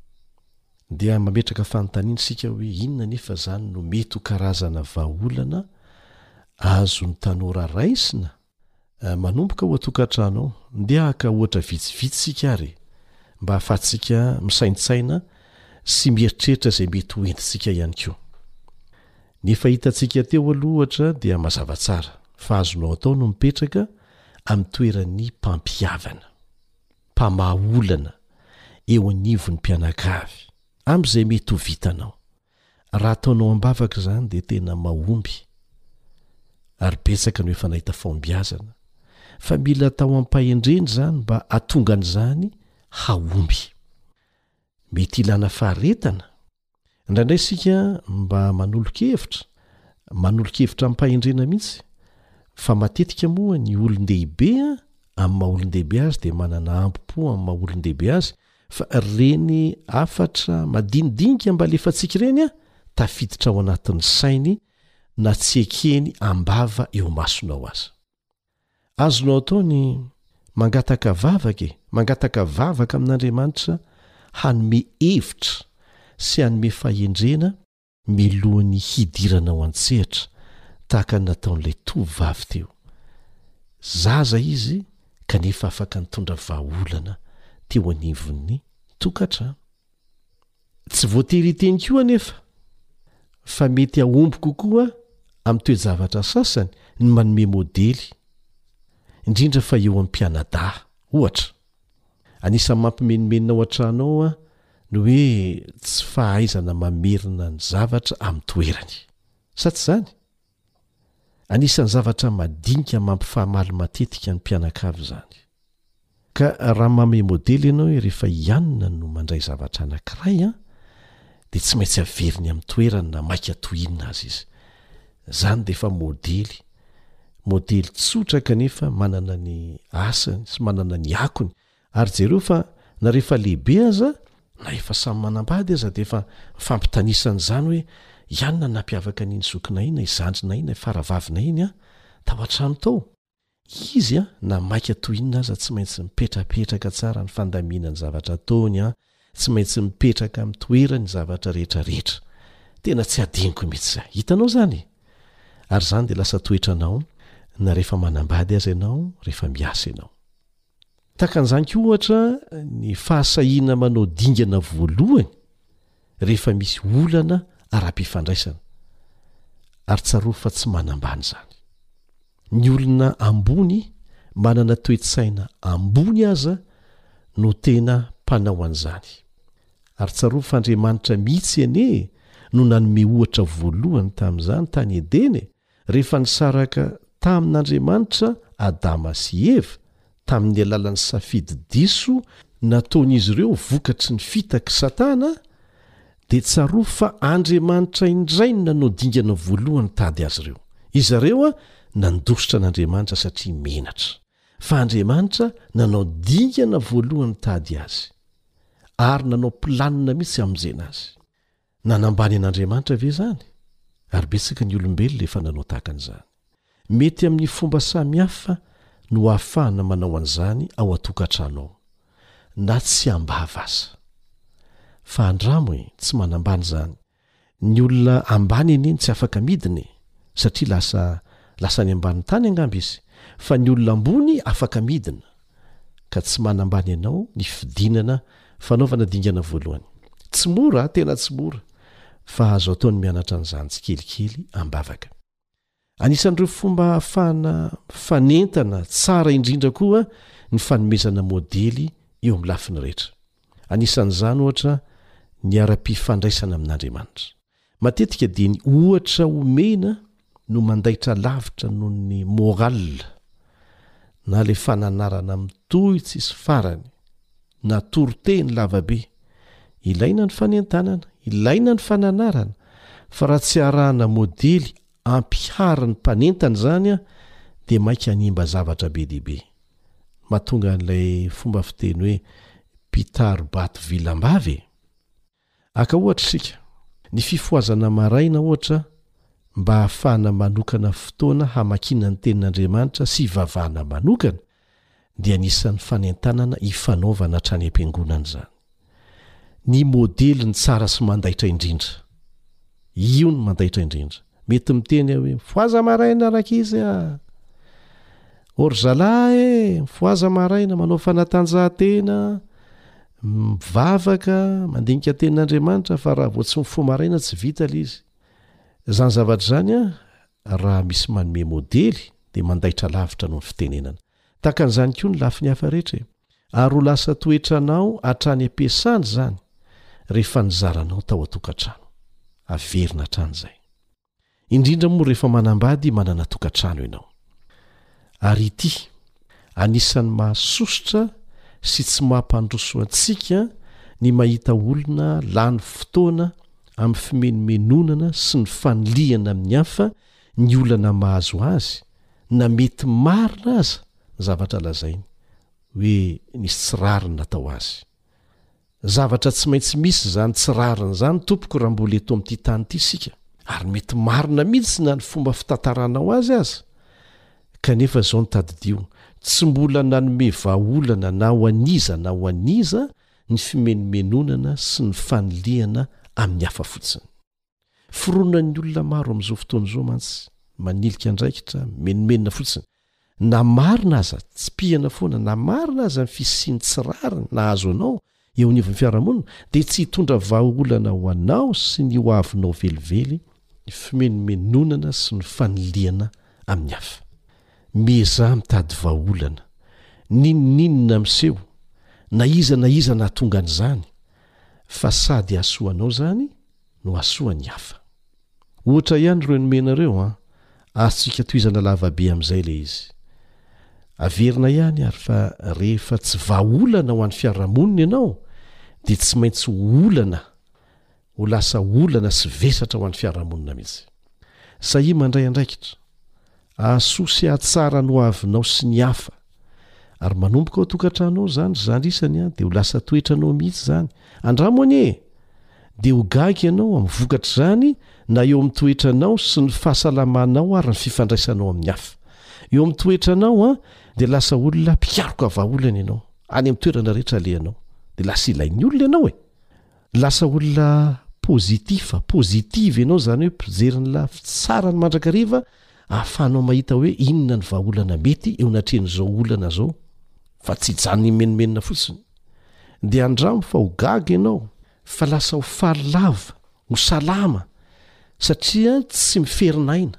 dia mametraka fanontaniana isika hoe inona nefa zany no mety ho karazana vahaolana azo ny tanora raisina manomboka ho atokantrano ao dia aka ohatra vitsivitsysika ary mba hahafahantsika misaintsaina sy mieritreritra izay mety ho entintsika ihany koa nefa hitantsika teo aloha ohatra dia mazava tsara fa azonao atao no mipetraka amin'ny toeran'ny mpampiavana mpamahaolana eo anivon'ny mpianakavy amin'izay mety ho vitanao raha ataonao ambavaka izany dia tena mahomby ary betsaka no efa nahita fahombiazana fa mila atao ampahendreny zany mba atonga an'izany hahomby mety ilana faharetana indraindray isika mba manolokevitra manolokevitra ampahendrena mihitsy fa matetika moa ny olon-dehibe a amin'ny maha-olon-dehibe azy dia manana ampo amin'ny maha-olon-dehibe azy fa reny afatra madinidinika mba alefantsika ireny a tafiditra ao anatin'ny sainy na tsy ekeny ambava eo masonao azy azonao atao ny mangataka vavaka e mangataka vavaka amin'Andriamanitra hanome hevitra sy hanome fahendrena milohan'ny hidirana ao an-tsehatra tahaka ny nataon'ilay tovovavy teo zaza izy kanefa afaka nitondra vahaolana teo anivon'ny tokantrano tsy voatery hiteny koa anefa fa mety ahomby kokoa amin'ny toe-javatra sasany ny manome modely indrindra fa eo amin'ny mpianadahy ohatra anisan'ny mampimenimenina ao an-trano ao a no hoe tsy fahaizana mamerina ny zavatra amin'ny toerany sa tsy zany anisan'ny zavatra madinika mampifahamaly matetika ny mpianakavy zany ka raha mame modely ianao hoe rehefa ianina no mandray zavatra anankiray a dia tsy maintsy averiny amin'ny toerany na maika tohinina azy izy zany dia efa modely modely tsotra kanefa manana ny asany sy manana ny akony ary jereo fa na rehefa lehibe aza na efa samy manambady aza dia efa fampitanisa n'izany hoe ianina nampiavaka n'iny zokina iny na izandrina iny na faravavina iny a tao an-trano tao izy a na maika tohinina aza tsy maintsy mipetrapetraka tsara ny fandaminany zavatra ataony a tsy maintsy mipetraka amin'ny toerany zavatra rehetrarehetra tena tsy adiniko mihitsy hitanao zany ary zany dia lasa toetranao na rehefa manambady aza ianao rehefa miasa ianao takan'izany koa ohatra ny fahasahiana manao dingana voalohany rehefa misy olana ara-pifandraisana ary tsaroa fa tsy manambany zany ny olona ambony manana toetsaina ambony aza no tena mpanao an'izany ary tsaroa fa Andriamanitra mihitsy ene no nanome ohatra voalohany tamin'izany tany Edene rehefa nisaraka tamin'Andriamanitra Adama sy Eva tamin'ny alalan'ny safidy diso nataon'izy ireo vokatry ny fitaky Satana dia tsaroa fa Andriamanitra indray no nanao dingana voalohany tady azy ireo izy ireo a nandositra an'Andriamanitra satria menatra fa Andriamanitra nanao dingana voalohany tady azy ary nanao planina mihitsy amin'izay azy nanambany an'Andriamanitra ve zany ary betsaka ny olombelona efa nanao tahaka an'izany mety amin'ny fomba samihafa no ahafahana manao an'izany ao atokantrano ao na tsy ambava aza fa andramo e tsy manambany zany ny olona ambany eneny tsy afaka midiny satria lasa lasa ny ambany tany angamby izy fa ny olona ambony afaka midina ka tsy manambany ianao ny fidinana fanaovana dingana voalohany tsy mora tena tsy mora fa azo ataony mianatra an'izany tsy kelikely ambavaka anisan'ireo fomba ahafahana fanentana tsara indrindra koa ny fanomezana modely eo amin'ny lafiny rehetra anisan'izany ohatra ny ara-pifandraisana amin'Andriamanitra matetika dia ny ohatra omena no mandaitra lavitra noho ny moral na le fananarana mitohy tsy sy farany na toroteny lavabe ilaina ny fanentanana ilaina ny fananarana fa raha tsy arahana modely ampihara ny mpanentana zany a dia maika hanimba zavatra be dehibe mahatonga an'ilay fomba fiteny hoe mpitaro bato vilambavy aka ohatra isika ny fifoazana maraina ohatra mba hahafahana manokana fotoana hamakina ny tenin'Andriamanitra sy vavahana manokana dia anisan'ny fanentanana hifanaovana hatrany am-piangonana zany ny modely ny tsara sy mandaitra indrindra io ny mandaitra indrindra mety miteny hoe mifoaza maraina araka izy a ory zalahy e mifoaza maraina manao fanatanjahantena mivavaka mandinika tenin'Andriamanitra fa raha vo tsy mifo maraina tsy vita l izy zany zavatra zany a raha misy manome modely dia mandaitra lavitra noho ny fitenenana takan'izany koa ny lafiny hafa rehetra ary ho lasa toetranao hatrany ampiasany zany rehefa nizaranao tao atokantrano averina hatrany zay indrindra moa rehefa manambady manana tokantrano ianao ary ity anisan'ny mahasositra sy tsy mahampandroso antsika ny mahita olona lany fotoana amin'ny fimenomenonana sy ny fanoliana amin'ny hafa ny olana mahazo azy na mety marina aza zavatra lazainy hoe nisy tsirariny natao azy zavatra tsy maintsy misy zany tsirariny zany tompoko raha mbola eto amin'ity tany ity sika ary mety marina mihitsy na ny fomba fitantaranao azy aza kanefa zao ny tadidio tsy mbola nanome vahaolana na ho aniza na ho aniza ny fimenomenonana sy ny fanoliana amin'ny hafa fotsiny fironan'ny olona maro amin'izao fotoana izao mantsy manilika andraikitra menomenona fotsiny na marina aza tsy pihana foana na marina aza ny fisiany tsirariny na azo anao eo anivon'ny fiarahamonina dia tsy hitondra vahaolana ho anao sy ny ho avinao velively ny fimenomenonana sy ny fanoliana amin'ny hafa meza mitady vahaolana ninoninona miseho na iza na iza nahatonga an'izany fa sady asoanao zany no asoany hafa. Ohatra ihany ireo nomenareo a azotsika toizana lavabe amin'izay le izy. Averina ihany ary fa rehefa tsy vaolana ho an'ny fiarahamonina ianao dia tsy maintsy olana ho lasa olana sy vesatra ho an'ny fiarahamonina mihitsy. Sahi mandray andraikitra asosy atsara no avinao sy ny hafa ary manomboka ao tokantranao zany zany isany a dia ho lasa toetranao mihitsy zany. Andramony e dia ho gaga ianao amin'ny vokatra zany na eo amin'ny toetranao sy ny fahasalamanao ary ny fifandraisanao amin'ny hafa. Eo amin'ny toetranao a dia lasa olona mpiaroka vahaolana ianao any amin'ny toerana rehetra alehanao dia lasa ilain'ny olona ianao e. Lasa olona pozitiva pozitiva ianao zany hoe mpijeriny lafy tsara ny mandrakariva ahafahanao mahita hoe inona ny vahaolana mety eo anatren'izao olana zao fa tsy hijanony menomenona fotsiny. Dia andramo fa ho gaga ianao fa lasa ho faly lava ho salama satria tsy miferinaina.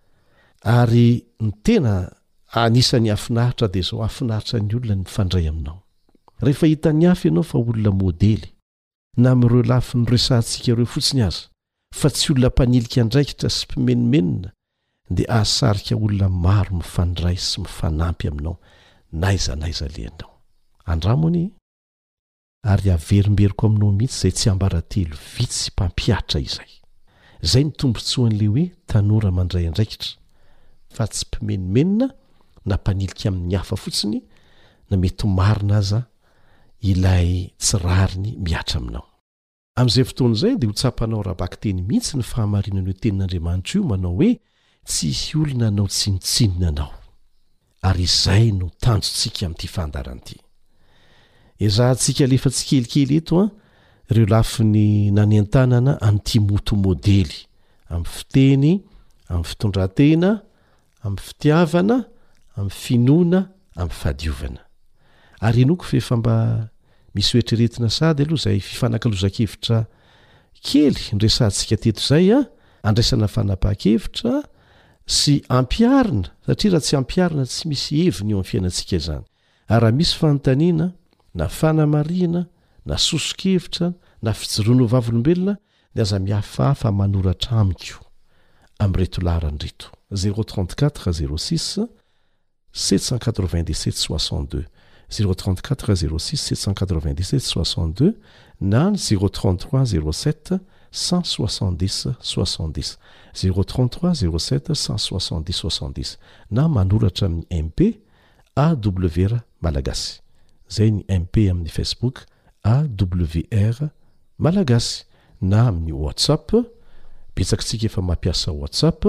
Ary ny tena anisany afinahitra dia zao afinahitra ny olona ny mifandray aminao. Rehefa hitan'ny hafa ianao fa olona modely na amin'ireo lafi ny resantsika ireo fotsiny aza fa tsy olona mpanilika andraikitra sy mpimenomenona dia ahasarika olona maro mifandray sy mifanampy aminao naiza naiza lehanao. Andramony ary averimberiko aminao mihitsy izay tsy ambaratelo vitsy mpampiatra izay. Izay ny tombontsoan'le hoe tanora mandray andraikitra fa tsy mpimenomenona na mpanilika amin'ny hafa fotsiny na mety marina aza ilay tsirariny miatra aminao. Amin'izay fotoana izay dia ho tsapanao rabaka teny mihitsy ny fahamarinan'io tenin'Andriamanitra io manao hoe tsy hisy olona anao tsinitsinina anao. Ary izay no tanjontsika amin'ity fandaran'ity. Ezahantsika lefa tsy kelikely eto a ireo lafiny nanentanana amin'ity moto modely amin'ny fiteny, amin'ny fitondrantena, amin'ny fitiavana, amin'ny finoana, amin'ny fahadiovana. Ary enoko fa efa mba misy oetreretina sady aloha izay fifanankalozan-kevitra kely nresantsika teto izay a andraisana fanapahan-kevitra sy ampiarina satria raha tsy ampiarina tsy misy heviny eo amin'ny fiainantsika izany. Ary raha misy fanontaniana na fanamariana na soso-kevitra na fijoroana ho vavolombelona dia aza mihafahafa manoratra amiko amin'reto laharany reto zéro trente-quatre zéro six sept cent quatre-vingt-dix-sept soixante-deux zéro trente-quatre zéro six sept cent quatre-vingt-dix-sept soixante-deux na zéro trente-trois zéro sept cent soixante-dix soixante-dix zéro trente-trois zéro sept cent soixante-dix soixante-dix na manoratra amin'ny M P A W R Malagasy. Zay ny M P amin'ny Facebook A W R Malagasy na amin'ny WhatsApp betsakitsika efa mampiasa WhatsApp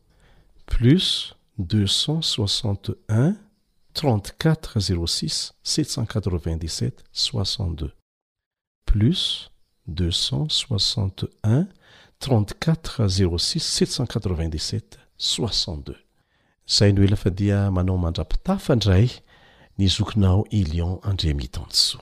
plus deux cent soixante et un trente-quatre zéro six sept cent quatre-vingt-dix-sept soixante-deux plus deux cent soixante et un trente-quatre zéro six sept cent quatre-vingt-dix-sept soixante-deux. Zay no ela fa dia manao mandrapitafa indray ny zokinao Elion Andriamitansoa.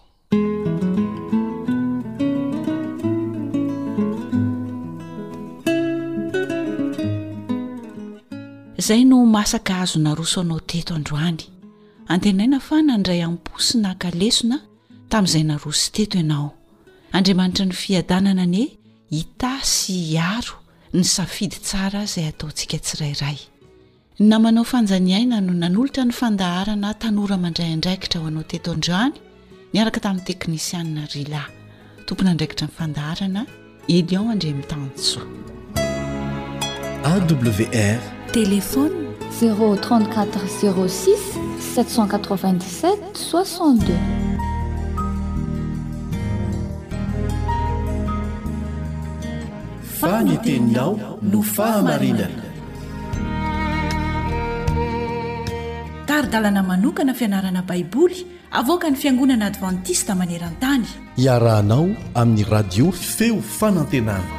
Zay no masaka azo naroso anao teto androany. Antenaina fa nandray am-posy na kalesona tamin'izay naroso teto ianao. Andriamanitra ny fiadanana ane hita sy hiaro ny safidy tsara izay ataontsika tsirairay. Namanao fanjaniaina no nanolotra ny fandaharana tanora mandray andraikitra ho anao teto androany niaraka tamin'ny teknisianina Rila. Tompony andraikitra ny fandaharana Elion Andriamitansoa. A W R Téléphone zéro trente-quatre zéro six sept cent quatre-vingt-dix-sept soixante-deux. Faniteninao no fahamarinana. Taridalana manokana fianarana baiboly avoaka ny fiangonana adventista maneran-tany. Iarahanao amin'ny radio feo fanantenana.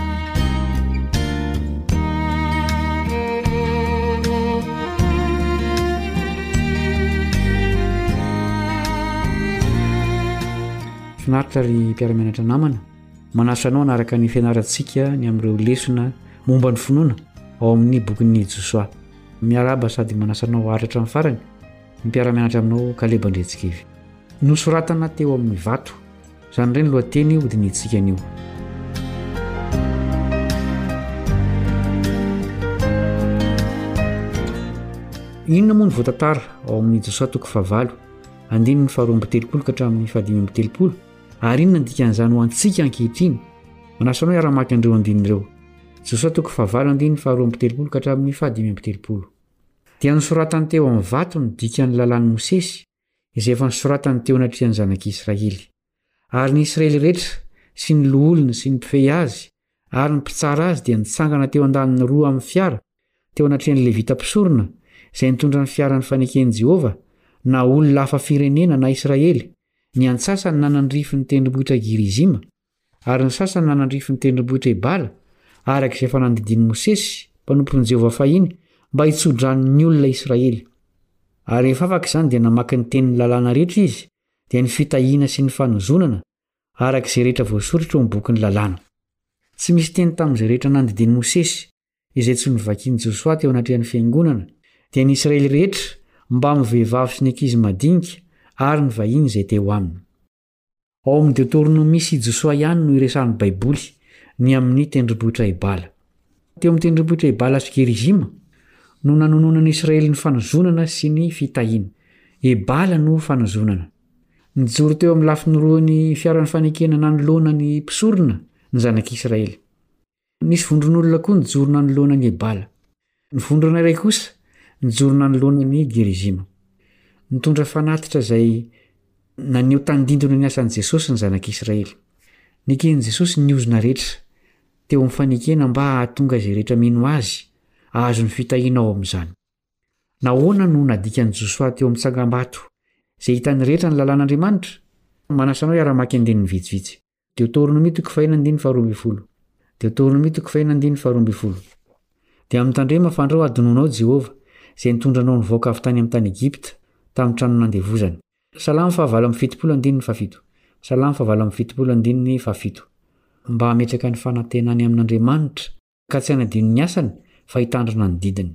Finaritra ry mpiara-mianatra namana manasanao anaraka ny fianarantsika ny amin'ireo lesona momba ny finoana ao amin'ny bokin'ny Josoa. Miaraba sady manasanao aratra amin'ny farany ny mpiara-mianatra aminao Kaleba Ndretsikivy. Nosoratana teo amin'ny vato izany ireny lohateny hodinitsika anio. Inona moa ny voatantara ao amin'ny Josoa toko fahavalo andininy faharoa amby telopolo ka hatramin'ny fahadimy amby telopolo, ary inona ny dikan'izany ho antsika ankehitriny? Manasa anao iara-maka an'ireo andininy ireo. Josoa toko fahavalo andininy faharoa amby telopolo ka hatramin'ny fahadimy amby telopolo. Dia nosoratany teo amin'ny vato ny dikan'ny lalàn'i Mosesy izay efa nosoratany teo anatrian'ny zanak'Israely. Ary ny Israely rehetra sy ny loholona sy ny mpifehy azy ary ny mpitsara azy dia nitsangana teo andaniny roa amin'ny fiara teo anatrian'ny Levita mpisorona izay nitondra ny fiaran'ny faneken'i Jehova, na olona hafa firenena na Israely. Ny antsasany nanandrify ny tendrombohitra Gerizima, ary ny sasany nanandrify ny tendrombohitra Ebala, arak'izay efa nandidin'i Mosesy, mpanompon'i Jehova fahiny, mba hitsodran'ny olona Israely. Ary rehefa afaka izany dia namaky ny tenin'ny lalàna rehetra izy, dia ny fitahiana sy ny fanozonana, arak'izay rehetra voasoratra eo amin'ny bokin'ny lalàna. Tsy misy teny tamin'izay rehetra nandidin'i Mosesy, izay tsy novakian'i Josoa teo anatrian'ny fiangonana, dia ny Israely rehetra mba amin'ny vehivavy sy ny ankizy madinika ary ny vahiny izay teo aminy. Ao amin'ny Deutéronomie sy Josoa ihany no iresan'ny Baiboly ny amin'ny tendrombohitra Ebala. Teo amin'ny tendrombohitra Ebala sy Gerizima no nanononan'ny Israely ny fanozonana sy ny fitahiana. Ebala no fanozonana. Nijoro teo amin'ny lafiny roa ny fiaran'ny fanekena nanoloana ny mpisorona ny zanak'Israely. Nisy vondron'olona koa nijoro nanoloana ny Ebala. Ny vondrona iray kosa nijoro nanoloana ny Gerizima. Nitondra fanatitra izay naneho tandindona ny asan'i Jesosy ny zanak'Israely. Niken'i Jesosy niozona rehetra teo amin'ny fanekena mba hahatonga izay rehetra mino azy ahazo ny fitahiana ao amin'izany. Nahoana no nadikan'i Josoa teo amin'ny tsangam-bato izay hitany rehetra ny lalàn'Andriamanitra? Manasa anao iara-maka andininy vitsivitsy. Deutéronomie toko fahaenina andininy faharoa amby folo. Deutéronomie toko fahaenina andininy faharoa amby folo. Dia amin'ny tandrema fandrao adononao Jehova izay nitondranao nivoaka avy tany amin'ny tany Egipta tamin'ny trano nandevozany. Salamo fahavalo amby fitopolo andininy fahafito. Salamo fahavalo amby fitopolo andininy fahafito. Mba hametraka ny fanantenany amin'Andriamanitra ka tsy hanadino ny asany fa hitandrina ny didiny.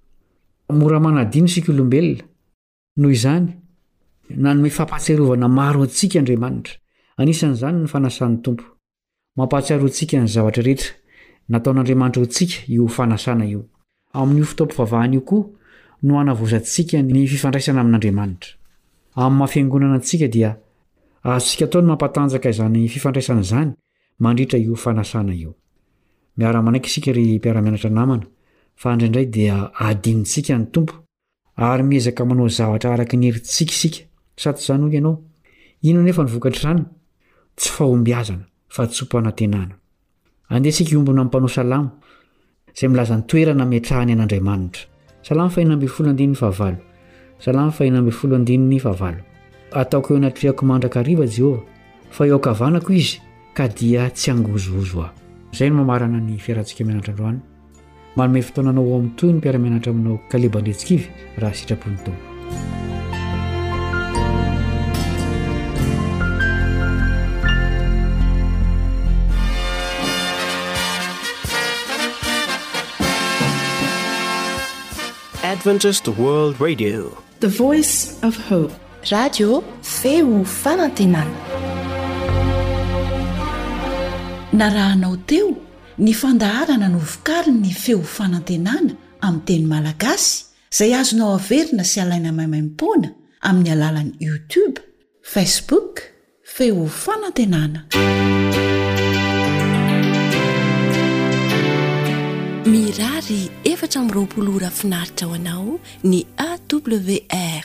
Mora manadino sika olombelona. Noho izany, nanome fampatsiarovana maro antsika Andriamanitra. Anisan'izany ny fanasan'ny Tompo. Mampahatsiaro antsika ny zavatra rehetra nataon'Andriamanitra antsika io fanasana io. Amin'io fotoam-pivavahana io koa no hanavozantsika ny fifandraisana amin'Andriamanitra. Amin'ny mahafiangonana antsika dia azontsika atao ny mampatanjaka izany fifandraisana izany mandritra io fanasana io. Miara-manaiky isika ry mpiara-mianatra namana fa indraindray dia adinontsika ny Tompo ary miezaka manao zavatra araka ny herintsika isika. Sato izany hoy ianao, ino nefa ny vokatr'izany? Tsy fahombiazana fa tsopanantenana. Andesika iombona amin'ny mpanao salamo izay milaza ny toerana metrahany an'Andriamanitra. Salamo fahaenina amby folo andininy fahavalo. Salamo fahaenina amby folo andininy fahavalo. Ataoko eo anatrehako mandrakariva Jehova, fa eo ankavanako izy ka dia tsy angozogozo aho. Izay no mamarana ny fiarantsika mianatra androany. Manome fotoananao ao amin'ny toy ny mpiara-mianatra aminao Kaleba Andretsikivy raha sitrapony Tompo. Adventist World Radio, The Voice of Hope. Radio feo fanantenana. Narahanao teo ny fandaharana no vokariny ny feo fanantenana amin'ny teny malagasy izay azonao averina sy alaina maimaimpoana amin'ny alalan'ny YouTube, Facebook, feo fanantenana. Mirary efatra amby roapolo ora finaritra ho anao ny A W R